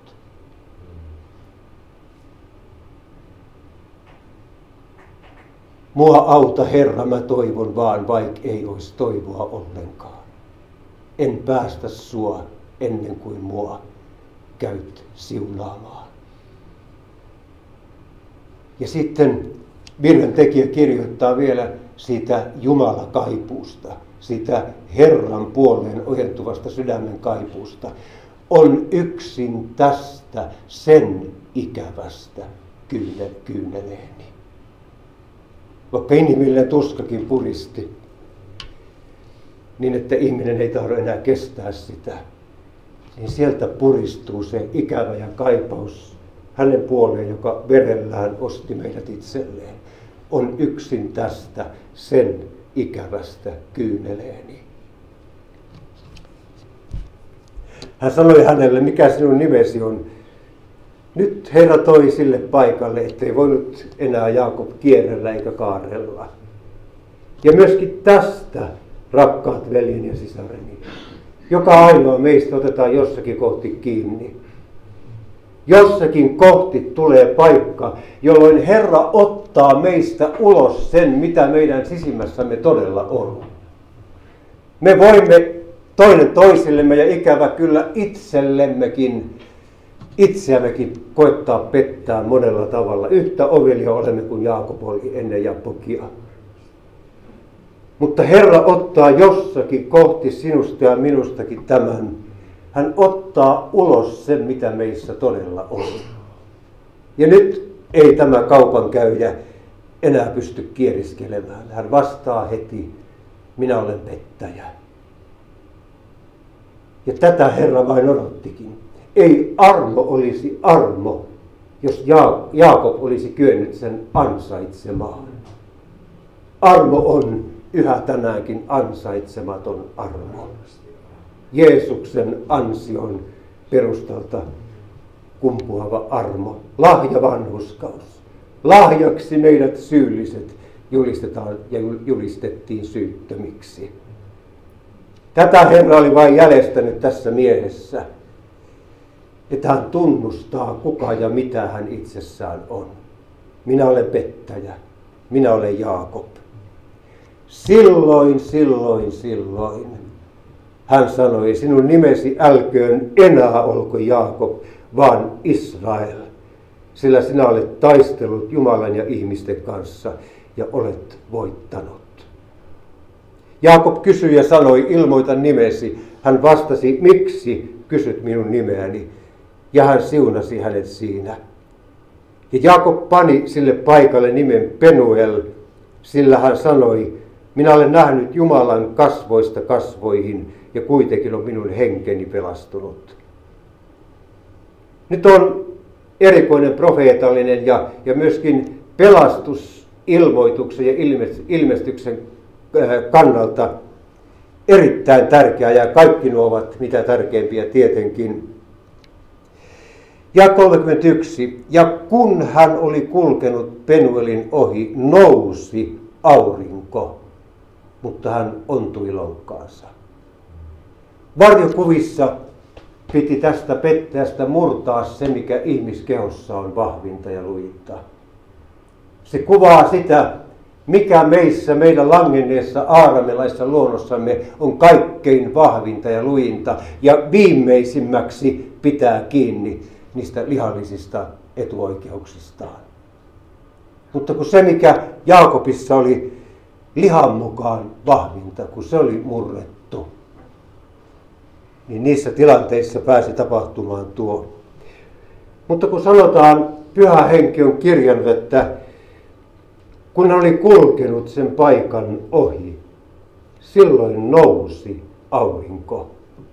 Mua auta Herra, mä toivon vaan, vaikka ei olisi toivoa ollenkaan. En päästä sua ennen kuin mua käyt siunaamaan. Ja sitten virren tekijä kirjoittaa vielä siitä Jumalan-kaipuusta, siitä Herran puoleen ojentuvasta sydämen kaipuusta. On yksin tästä sen ikävästä kyyneleeni. Vaikka inhimillinen tuskakin puristi, niin että ihminen ei tahdo enää kestää sitä, niin sieltä puristuu se ikävä ja kaipaus hänen puoleen, joka verellään osti meidät itselleen. On yksin tästä sen ikävästä kyyneleeni. Hän sanoi hänelle, mikä sinun nimesi on. Nyt Herra toi sille paikalle, ettei voinut enää Jaakob kierrellä eikä kaarella. Ja myöskin tästä, rakkaat veljeni ja sisareni, joka ainoa meistä otetaan jossakin kohti kiinni. Jossakin kohti tulee paikka, jolloin Herra ottaa meistä ulos sen, mitä meidän sisimmässämme todella on. Me voimme toinen toisillemme ja ikävä kyllä itsellemmekin, itseämmekin koettaa pettää monella tavalla. Yhtä ovelia olemme kuin Jaakob oli ennen Jabokia. Mutta Herra ottaa jossakin kohti sinusta ja minustakin tämän. Hän ottaa ulos sen, mitä meissä todella on. Ja nyt ei tämä kaupankäyjä enää pysty kieriskelemään. Hän vastaa heti, minä olen pettäjä. Ja tätä Herra vain odottikin. Ei armo olisi armo, jos Jaakob olisi kyennyt sen ansaitsemaan. Armo on yhä tänäänkin ansaitsematon armo. Jeesuksen ansion perustalta kumpuava armo, lahja vanhurskaus. Lahjaksi meidät syylliset julistetaan ja julistettiin syyttömiksi. Tätä Herra oli vain jäljestänyt tässä miehessä, että hän tunnustaa kuka ja mitä hän itsessään on. Minä olen pettäjä, minä olen Jaakob. Silloin, silloin, silloin. Hän sanoi, sinun nimesi älköön enää olko Jaakob, vaan Israel, sillä sinä olet taistellut Jumalan ja ihmisten kanssa ja olet voittanut. Jaakob kysyi ja sanoi, ilmoita nimesi. Hän vastasi, miksi kysyt minun nimeäni? Ja hän siunasi hänet siinä. Ja Jaakob pani sille paikalle nimen Penuel, sillä hän sanoi, minä olen nähnyt Jumalan kasvoista kasvoihin, ja kuitenkin on minun henkeni pelastunut. Nyt on erikoinen profeetallinen ja, ja myöskin pelastusilmoituksen ja ilmestyksen kannalta erittäin tärkeää, ja kaikki nuo ovat mitä tärkeimpiä tietenkin. Ja kolmekymmentäyksi. Ja kun hän oli kulkenut Penuelin ohi, nousi aurinko, mutta hän ontui lonkkaansa. Varjokuvissa piti tästä pettäjästä murtaa se, mikä ihmiskehossa on vahvinta ja lujinta. Se kuvaa sitä, mikä meissä, meidän langenneessa aaramelaisessa luonnossamme on kaikkein vahvinta ja lujinta. Ja viimeisimmäksi pitää kiinni niistä lihallisista etuoikeuksistaan. Mutta kun se, mikä Jaakobissa oli lihan mukaan vahvinta, kun se oli murrettu, niin niissä tilanteissa pääsi tapahtumaan tuo. Mutta kun sanotaan, Pyhä Henki on kirjannut, että kun hän oli kulkenut sen paikan ohi, silloin nousi aurinko.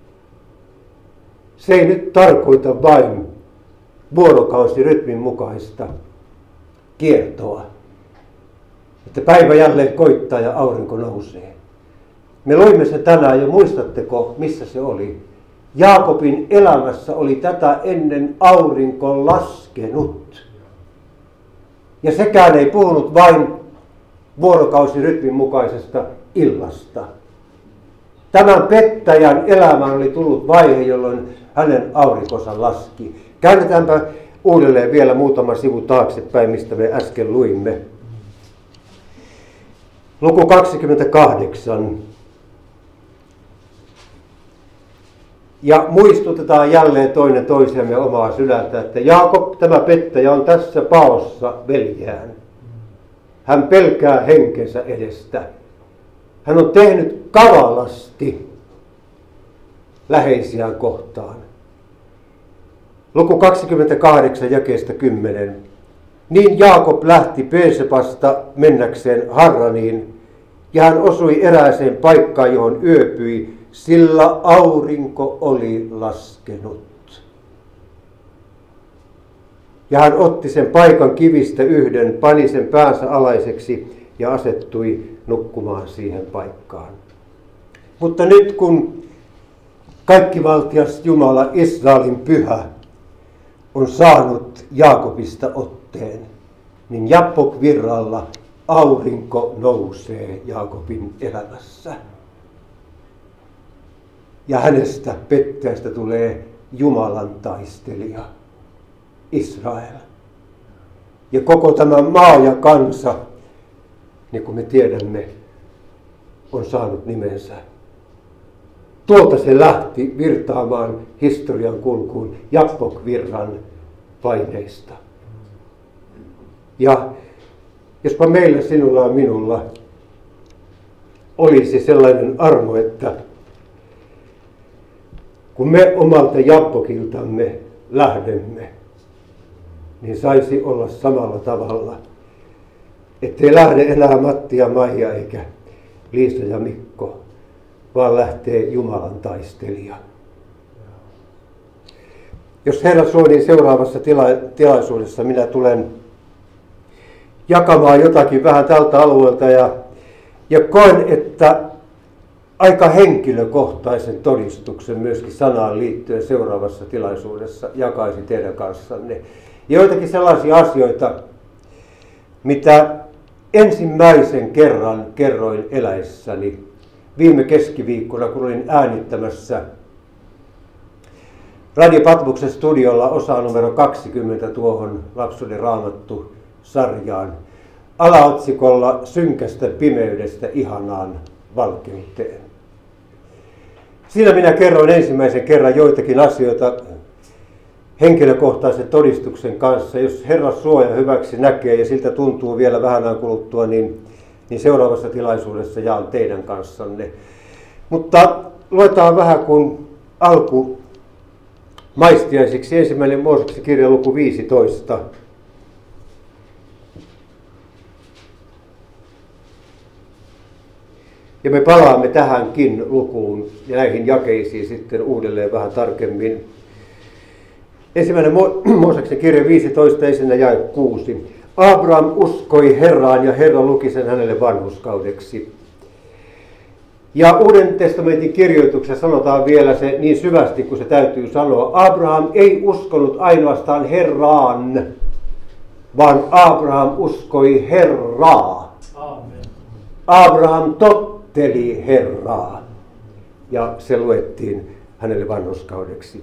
Se ei nyt tarkoita vain vuorokausirytmin mukaista kiertoa, että päivä jälleen koittaa ja aurinko nousee. Me loimme se tänään, ja muistatteko, missä se oli? Jaakobin elämässä oli tätä ennen aurinko laskenut. Ja sekään ei puhunut vain vuorokausirytmin mukaisesta illasta. Tämän pettäjän elämään oli tullut vaihe, jolloin hänen aurinkonsa laski. Käännetäänpä uudelleen vielä muutama sivu taaksepäin, mistä me äsken luimme. Luku kaksikymmentäkahdeksan. Ja muistutetaan jälleen toinen toisiamme omaa sydäntä, että Jaakob, tämä pettäjä, on tässä paossa veljään. Hän pelkää henkensä edestä. Hän on tehnyt kavalasti läheisiään kohtaan. Luku kaksikymmentäkahdeksan jakeesta kymmenen. Niin Jaakob lähti Beersebasta mennäkseen Harraniin, ja hän osui erääseen paikkaan, johon yöpyi, sillä aurinko oli laskenut. Ja hän otti sen paikan kivistä yhden, pani sen päänsä alaiseksi ja asettui nukkumaan siihen paikkaan. Mutta nyt kun kaikkivaltias Jumala, Israelin pyhä, on saanut Jaakobista otteen, niin Jabbok-virralla aurinko nousee Jaakobin elämässä. Ja hänestä pettäjästä tulee Jumalan taistelija, Israel. Ja koko tämä maa ja kansa, niin kuin me tiedämme, on saanut nimensä. Tuolta se lähti virtaamaan historian kulkuun Jabbok-virran paineista. Ja jospa meillä, sinulla ja minulla olisi sellainen armo, että kun me omalta Jabbokiltamme lähdemme, niin saisi olla samalla tavalla, ettei lähde enää Matti ja Maija eikä Liisa ja Mikko, vaan lähtee Jumalan taistelija. Jos Herra suo, niin seuraavassa tila- tilaisuudessa minä tulen jakamaan jotakin vähän tältä alueelta ja, ja koen, että aika henkilökohtaisen todistuksen myöskin sanaan liittyen seuraavassa tilaisuudessa jakaisin teidän kanssanne. Joitakin sellaisia asioita, mitä ensimmäisen kerran kerroin eläessäni viime keskiviikkona, kun olin äänittämässä Radio Patmoksen studiolla osa numero kaksikymmentä tuohon Lapsuuden Raamattu sarjaan alaotsikolla Synkästä pimeydestä ihanaan valkeuteen. Siinä minä kerroin ensimmäisen kerran joitakin asioita henkilökohtaisen todistuksen kanssa. Jos Herra suoja hyväksi näkee ja siltä tuntuu vielä vähän ajan kuluttua, niin, niin seuraavassa tilaisuudessa jaan teidän kanssanne. Mutta luetaan vähän kun alku maistiaisiksi ensimmäinen Mooseksen kirja luku viisitoista. Ja me palaamme tähänkin lukuun ja näihin jakeisiin sitten uudelleen vähän tarkemmin. Ensimmäinen Mo- Mooseksen kirja viisitoista, ensin jae kuusi. Abraham uskoi Herraan ja Herra luki sen hänelle vanhurskaudeksi. Ja Uuden testamentin kirjoituksessa sanotaan vielä se niin syvästi kuin se täytyy sanoa. Abraham ei uskonut ainoastaan Herraan, vaan Abraham uskoi Herraa. Amen. Abraham totteli Herraa ja se luettiin hänelle vanhurskaudeksi.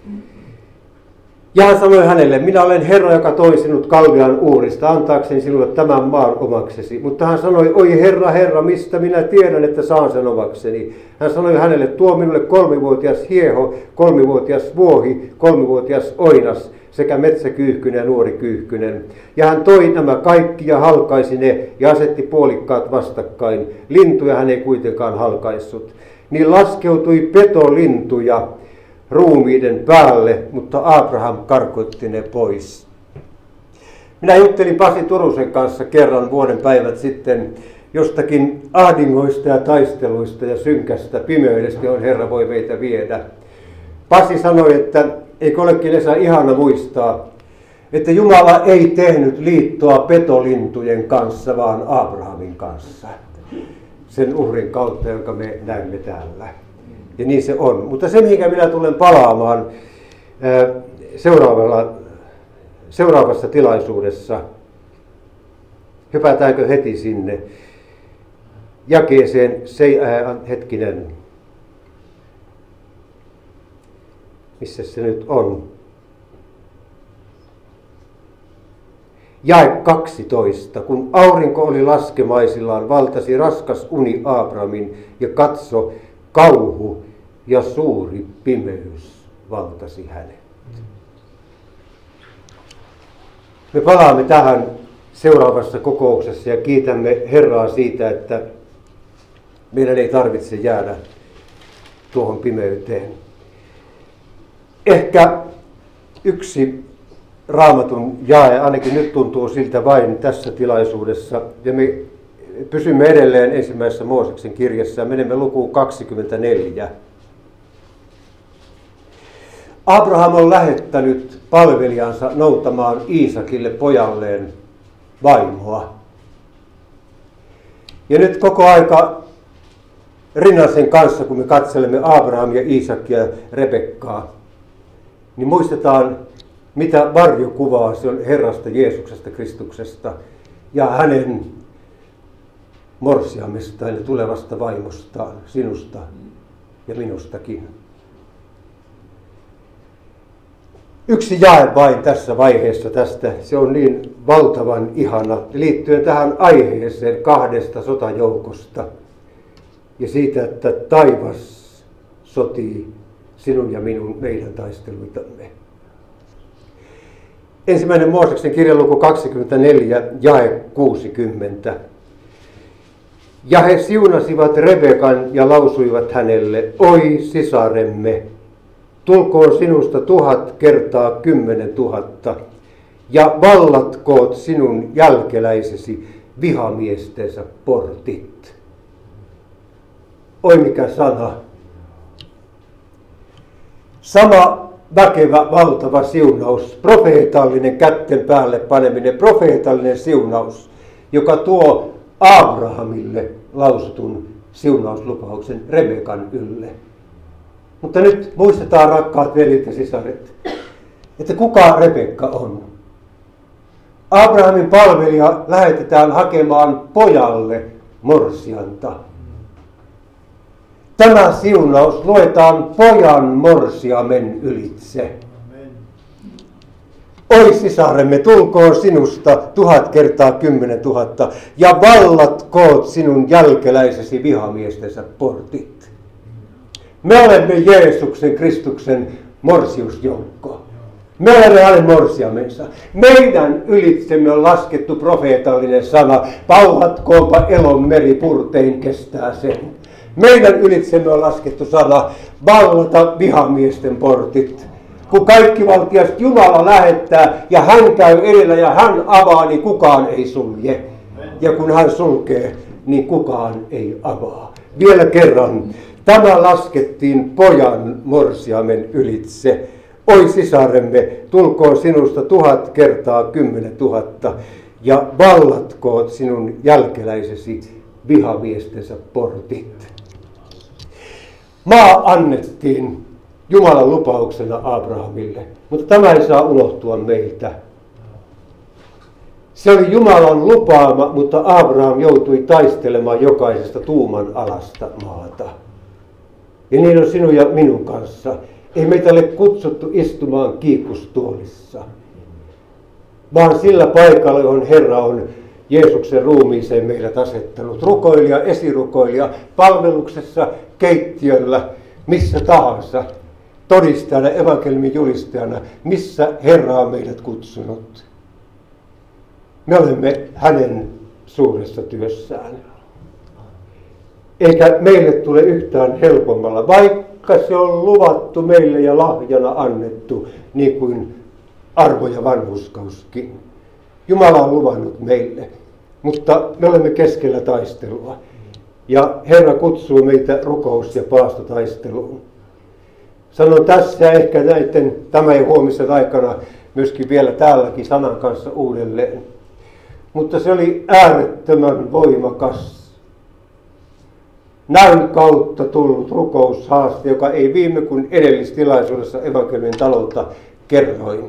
Ja hän sanoi hänelle, minä olen Herra, joka toi sinut Kaldean Uurista, antaakseni sinulle tämän maan omaksesi. Mutta hän sanoi, oi Herra, Herra, mistä minä tiedän, että saan sen omakseni. Hän sanoi hänelle, tuo minulle kolmivuotias hieho, kolmivuotias vuohi, kolmivuotias oinas sekä metsäkyyhkynen ja nuori kyyhkynen. Ja hän toi nämä kaikki ja halkaisi ne ja asetti puolikkaat vastakkain. Lintuja hän ei kuitenkaan halkaissut. Niin laskeutui petolintuja ruumiiden päälle, mutta Abraham karkotti ne pois. Minä juttelin Pasi Turusen kanssa kerran vuoden päivät sitten jostakin ahdingoista ja taisteluista ja synkästä pimeydestä, johon Herra voi meitä viedä. Pasi sanoi, että eikö olekin Esa ihana muistaa, että Jumala ei tehnyt liittoa petolintujen kanssa, vaan Abrahamin kanssa. Sen uhrin kautta, jonka me näemme täällä. Ja niin se on. Mutta se, mihinkä minä tulen palaamaan seuraavalla, seuraavassa tilaisuudessa, hypätäänkö heti sinne jakeeseen, se, äh, hetkinen, missä se nyt on? Jae kaksitoista. Kun aurinko oli laskemaisillaan, valtasi raskas uni Abrahamin ja katso, kauhu ja suuri pimeys valtasi hänet. Me palaamme tähän seuraavassa kokouksessa ja kiitämme Herraa siitä, että meidän ei tarvitse jäädä tuohon pimeyteen. Ehkä yksi Raamatun jae, ainakin nyt tuntuu siltä vain tässä tilaisuudessa, ja me pysymme edelleen ensimmäisessä Mooseksen kirjassa ja menemme lukuun kaksikymmentäneljä. Abraham on lähettänyt palvelijansa noutamaan Iisakille pojalleen vaimoa. Ja nyt koko aika rinnasen kanssa, kun me katselemme Abrahamia, Iisakia ja Rebekkaa, niin muistetaan, mitä varjokuvaa se on Herrasta Jeesuksesta Kristuksesta ja hänen morsiamestaan ja tulevasta vaimostaan, sinusta ja minustakin. Yksi jae vain tässä vaiheessa tästä, se on niin valtavan ihana, liittyen tähän aiheeseen kahdesta sotajoukosta ja siitä, että taivas sotii sinun ja minun meidän taisteluitamme. Ensimmäinen Mooseksen kirjan luku kaksikymmentäneljä, jae kuusikymmentä. Ja he siunasivat Rebekan ja lausuivat hänelle, oi sisaremme, tulkoon sinusta tuhat kertaa kymmenen tuhatta, ja vallatkoot sinun jälkeläisesi vihamiestensä portit. Oi mikä sana. Sama väkevä, valtava siunaus, profeetallinen kätten päälle paneminen, profeetallinen siunaus, joka tuo Abrahamille lausutun siunauslupauksen Rebekan ylle. Mutta nyt muistetaan, rakkaat veljet ja sisaret, että kuka Rebekka on. Abrahamin palvelija lähetetään hakemaan pojalle morsianta. Tämä siunaus luetaan pojan morsiamen ylitse. Oi sisaremme, tulkoon sinusta tuhat kertaa kymmenen tuhatta, ja vallatkoot sinun jälkeläisesi vihamiestensä portit. Me olemme Jeesuksen, Kristuksen morsiusjoukko. Me olemme hänen morsiamensa. Meidän ylitsemme on laskettu profeetallinen sana, pauhatkoonpa elon meri purtein kestää sen. Meidän ylitsemme on laskettu sana, vallata vihamiesten portit. Kun kaikkivaltias Jumala lähettää ja hän käy edellä ja hän avaa, niin kukaan ei sulje. Ja kun hän sulkee, niin kukaan ei avaa. Vielä kerran, tämä laskettiin pojan morsiamen ylitse. Oi sisaremme, tulkoon sinusta tuhat kertaa kymmenen tuhatta ja vallatkoot sinun jälkeläisesi vihamiestensä portit. Maa annettiin Jumalan lupauksena Abrahamille, mutta tämä ei saa unohtua meiltä. Se oli Jumalan lupaama, mutta Abraham joutui taistelemaan jokaisesta tuuman alasta maata. Ja niin on sinun ja minun kanssa. Ei meitä ole kutsuttu istumaan kiikustuolissa, vaan sillä paikalla, johon Herra on Jeesuksen ruumiiseen meidät asettanut. Rukoilija, esirukoilija, palveluksessa, keittiöllä, missä tahansa. Todistajana, evankeliumin julistajana, missä Herra on meidät kutsunut. Me olemme hänen suuressa työssään. Eikä meille tule yhtään helpommalla, vaikka se on luvattu meille ja lahjana annettu, niin kuin arvo ja vanhurskauskin. Jumala on luvannut meille, mutta me olemme keskellä taistelua. Ja Herra kutsuu meitä rukous- ja paastotaisteluun. Sanon tässä ja ehkä näiden tämän ja huomisen aikana myöskin vielä täälläkin sanan kanssa uudelleen. Mutta se oli äärettömän voimakas näyn kautta tullut rukoushaaste, joka ei viime kuin edellistilaisuudessa evankeliumin taloutta kerroin.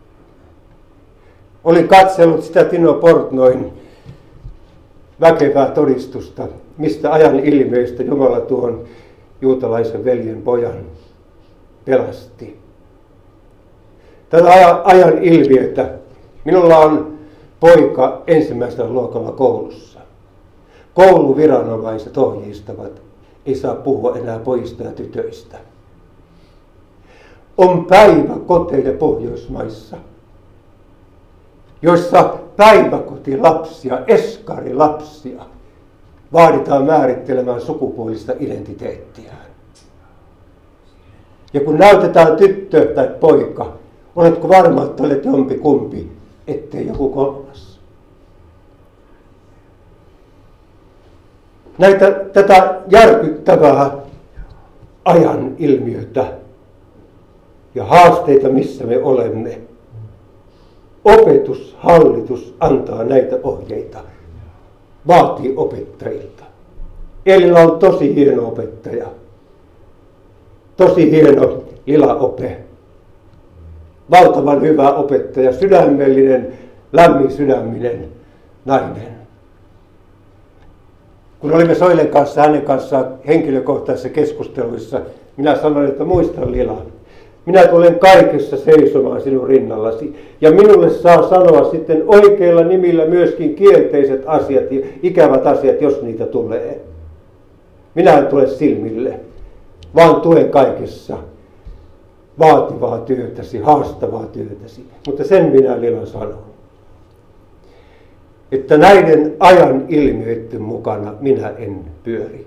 Olin katsellut sitä Tino Portnoin väkevää todistusta, mistä ajan ilmeistä Jumala tuon juutalaisen veljen pojan pelasti. Tätä ajan ilmiötä minulla on poika ensimmäisellä luokalla koulussa. Kouluviranomaiset ohjeistavat, ei saa puhua enää pojista ja tytöistä. On päiväkoteja Pohjoismaissa, joissa päiväkotilapsia, eskarilapsia vaaditaan määrittelemään sukupuolista identiteettiään. Ja kun näytetään tyttö tai poika, oletko varma, että olet jompi kumpi, ettei joku kolmas? Näitä, tätä järkyttävää ajan ilmiötä ja haasteita, missä me olemme, opetushallitus antaa näitä ohjeita, vaatii opettajilta. Elillä on tosi hieno opettaja, tosi hieno Lila-ope, valtavan hyvä opettaja, sydämellinen, lämmin sydäminen nainen. Kun olimme Soilen kanssa, hänen kanssaan henkilökohtaisissa keskusteluissa, minä sanoin, että muista Lila, minä tulen kaikessa seisomaan sinun rinnallasi. Ja minulle saa sanoa sitten oikeilla nimillä myöskin kielteiset asiat ja ikävät asiat, jos niitä tulee. Minä en tule silmille, vaan tuen kaikessa vaativaa työtäsi, haastavaa työtäsi. Mutta sen minä Lila sanon, että näiden ajan ilmiöiden mukana minä en pyöri.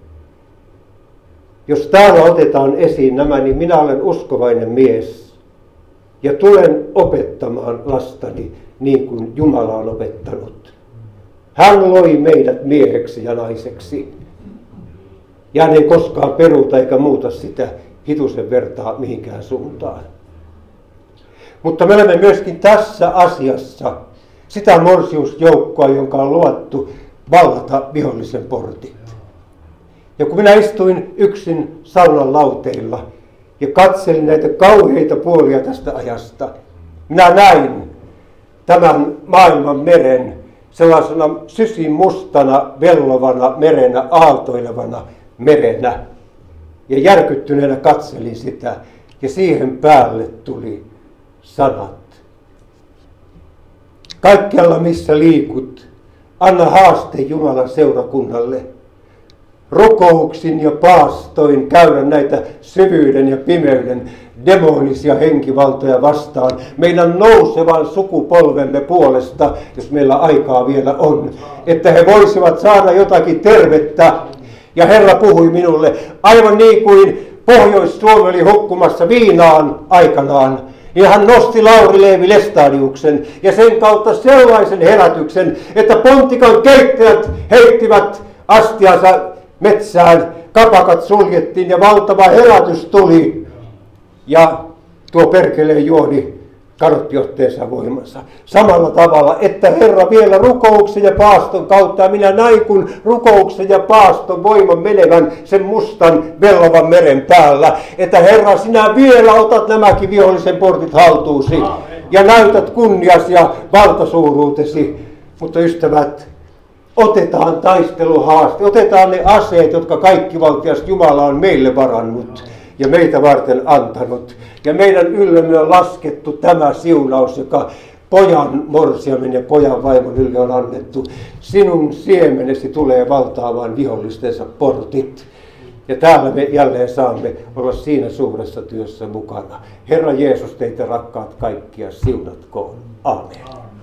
Jos täällä otetaan esiin nämä, niin minä olen uskovainen mies ja tulen opettamaan lastani niin kuin Jumala on opettanut. Hän loi meidät mieheksi ja naiseksi. Ja hän ei koskaan peruuta eikä muuta sitä hitusen vertaa mihinkään suuntaan. Mutta me olemme myöskin tässä asiassa sitä morsiusjoukkoa, jonka on luvattu vallata vihollisen portit. Ja kun minä istuin yksin saunan lauteilla ja katselin näitä kauheita puolia tästä ajasta, minä näin tämän maailman meren sellaisena sysimustana, vellovana merenä, aaltoilevana merenä. Ja järkyttyneenä katselin sitä ja siihen päälle tuli sanat. Kaikkialla missä liikut, anna haaste Jumalan seurakunnalle. Rukouksin ja paastoin käydä näitä syvyyden ja pimeyden demonisia henkivaltoja vastaan meidän nousevan sukupolvemme puolesta, jos meillä aikaa vielä on, että he voisivat saada jotakin tervettä. Ja Herra puhui minulle, aivan niin kuin Pohjois-Suomi oli hukkumassa viinaan aikanaan, ja hän nosti Lauri Leevi Lestadiuksen ja sen kautta sellaisen herätyksen, että pontikan keittäjät heittivät astiansa metsään, kapakat suljettiin ja valtava herätys tuli. Ja tuo perkeleen juoni kadotti otteensa voimansa. Samalla tavalla, että Herra vielä rukouksen ja paaston kautta, ja minä näin kun rukouksen ja paaston voiman menevän sen mustan vellovan meren päällä, että Herra sinä vielä otat nämäkin vihollisen portit haltuusi ja näytät kunniasi ja valtasuuruutesi. Mutta ystävät, otetaan taisteluhaaste, otetaan ne aseet, jotka kaikkivaltias Jumala on meille varannut ja meitä varten antanut. Ja meidän yllemme on laskettu tämä siunaus, joka pojan morsiamen ja pojan vaimon ylle on annettu. Sinun siemenesi tulee valtaamaan vihollistensa portit. Ja täällä me jälleen saamme olla siinä suuressa työssä mukana. Herra Jeesus, teitä rakkaat kaikkia siunatkoon. Aamen.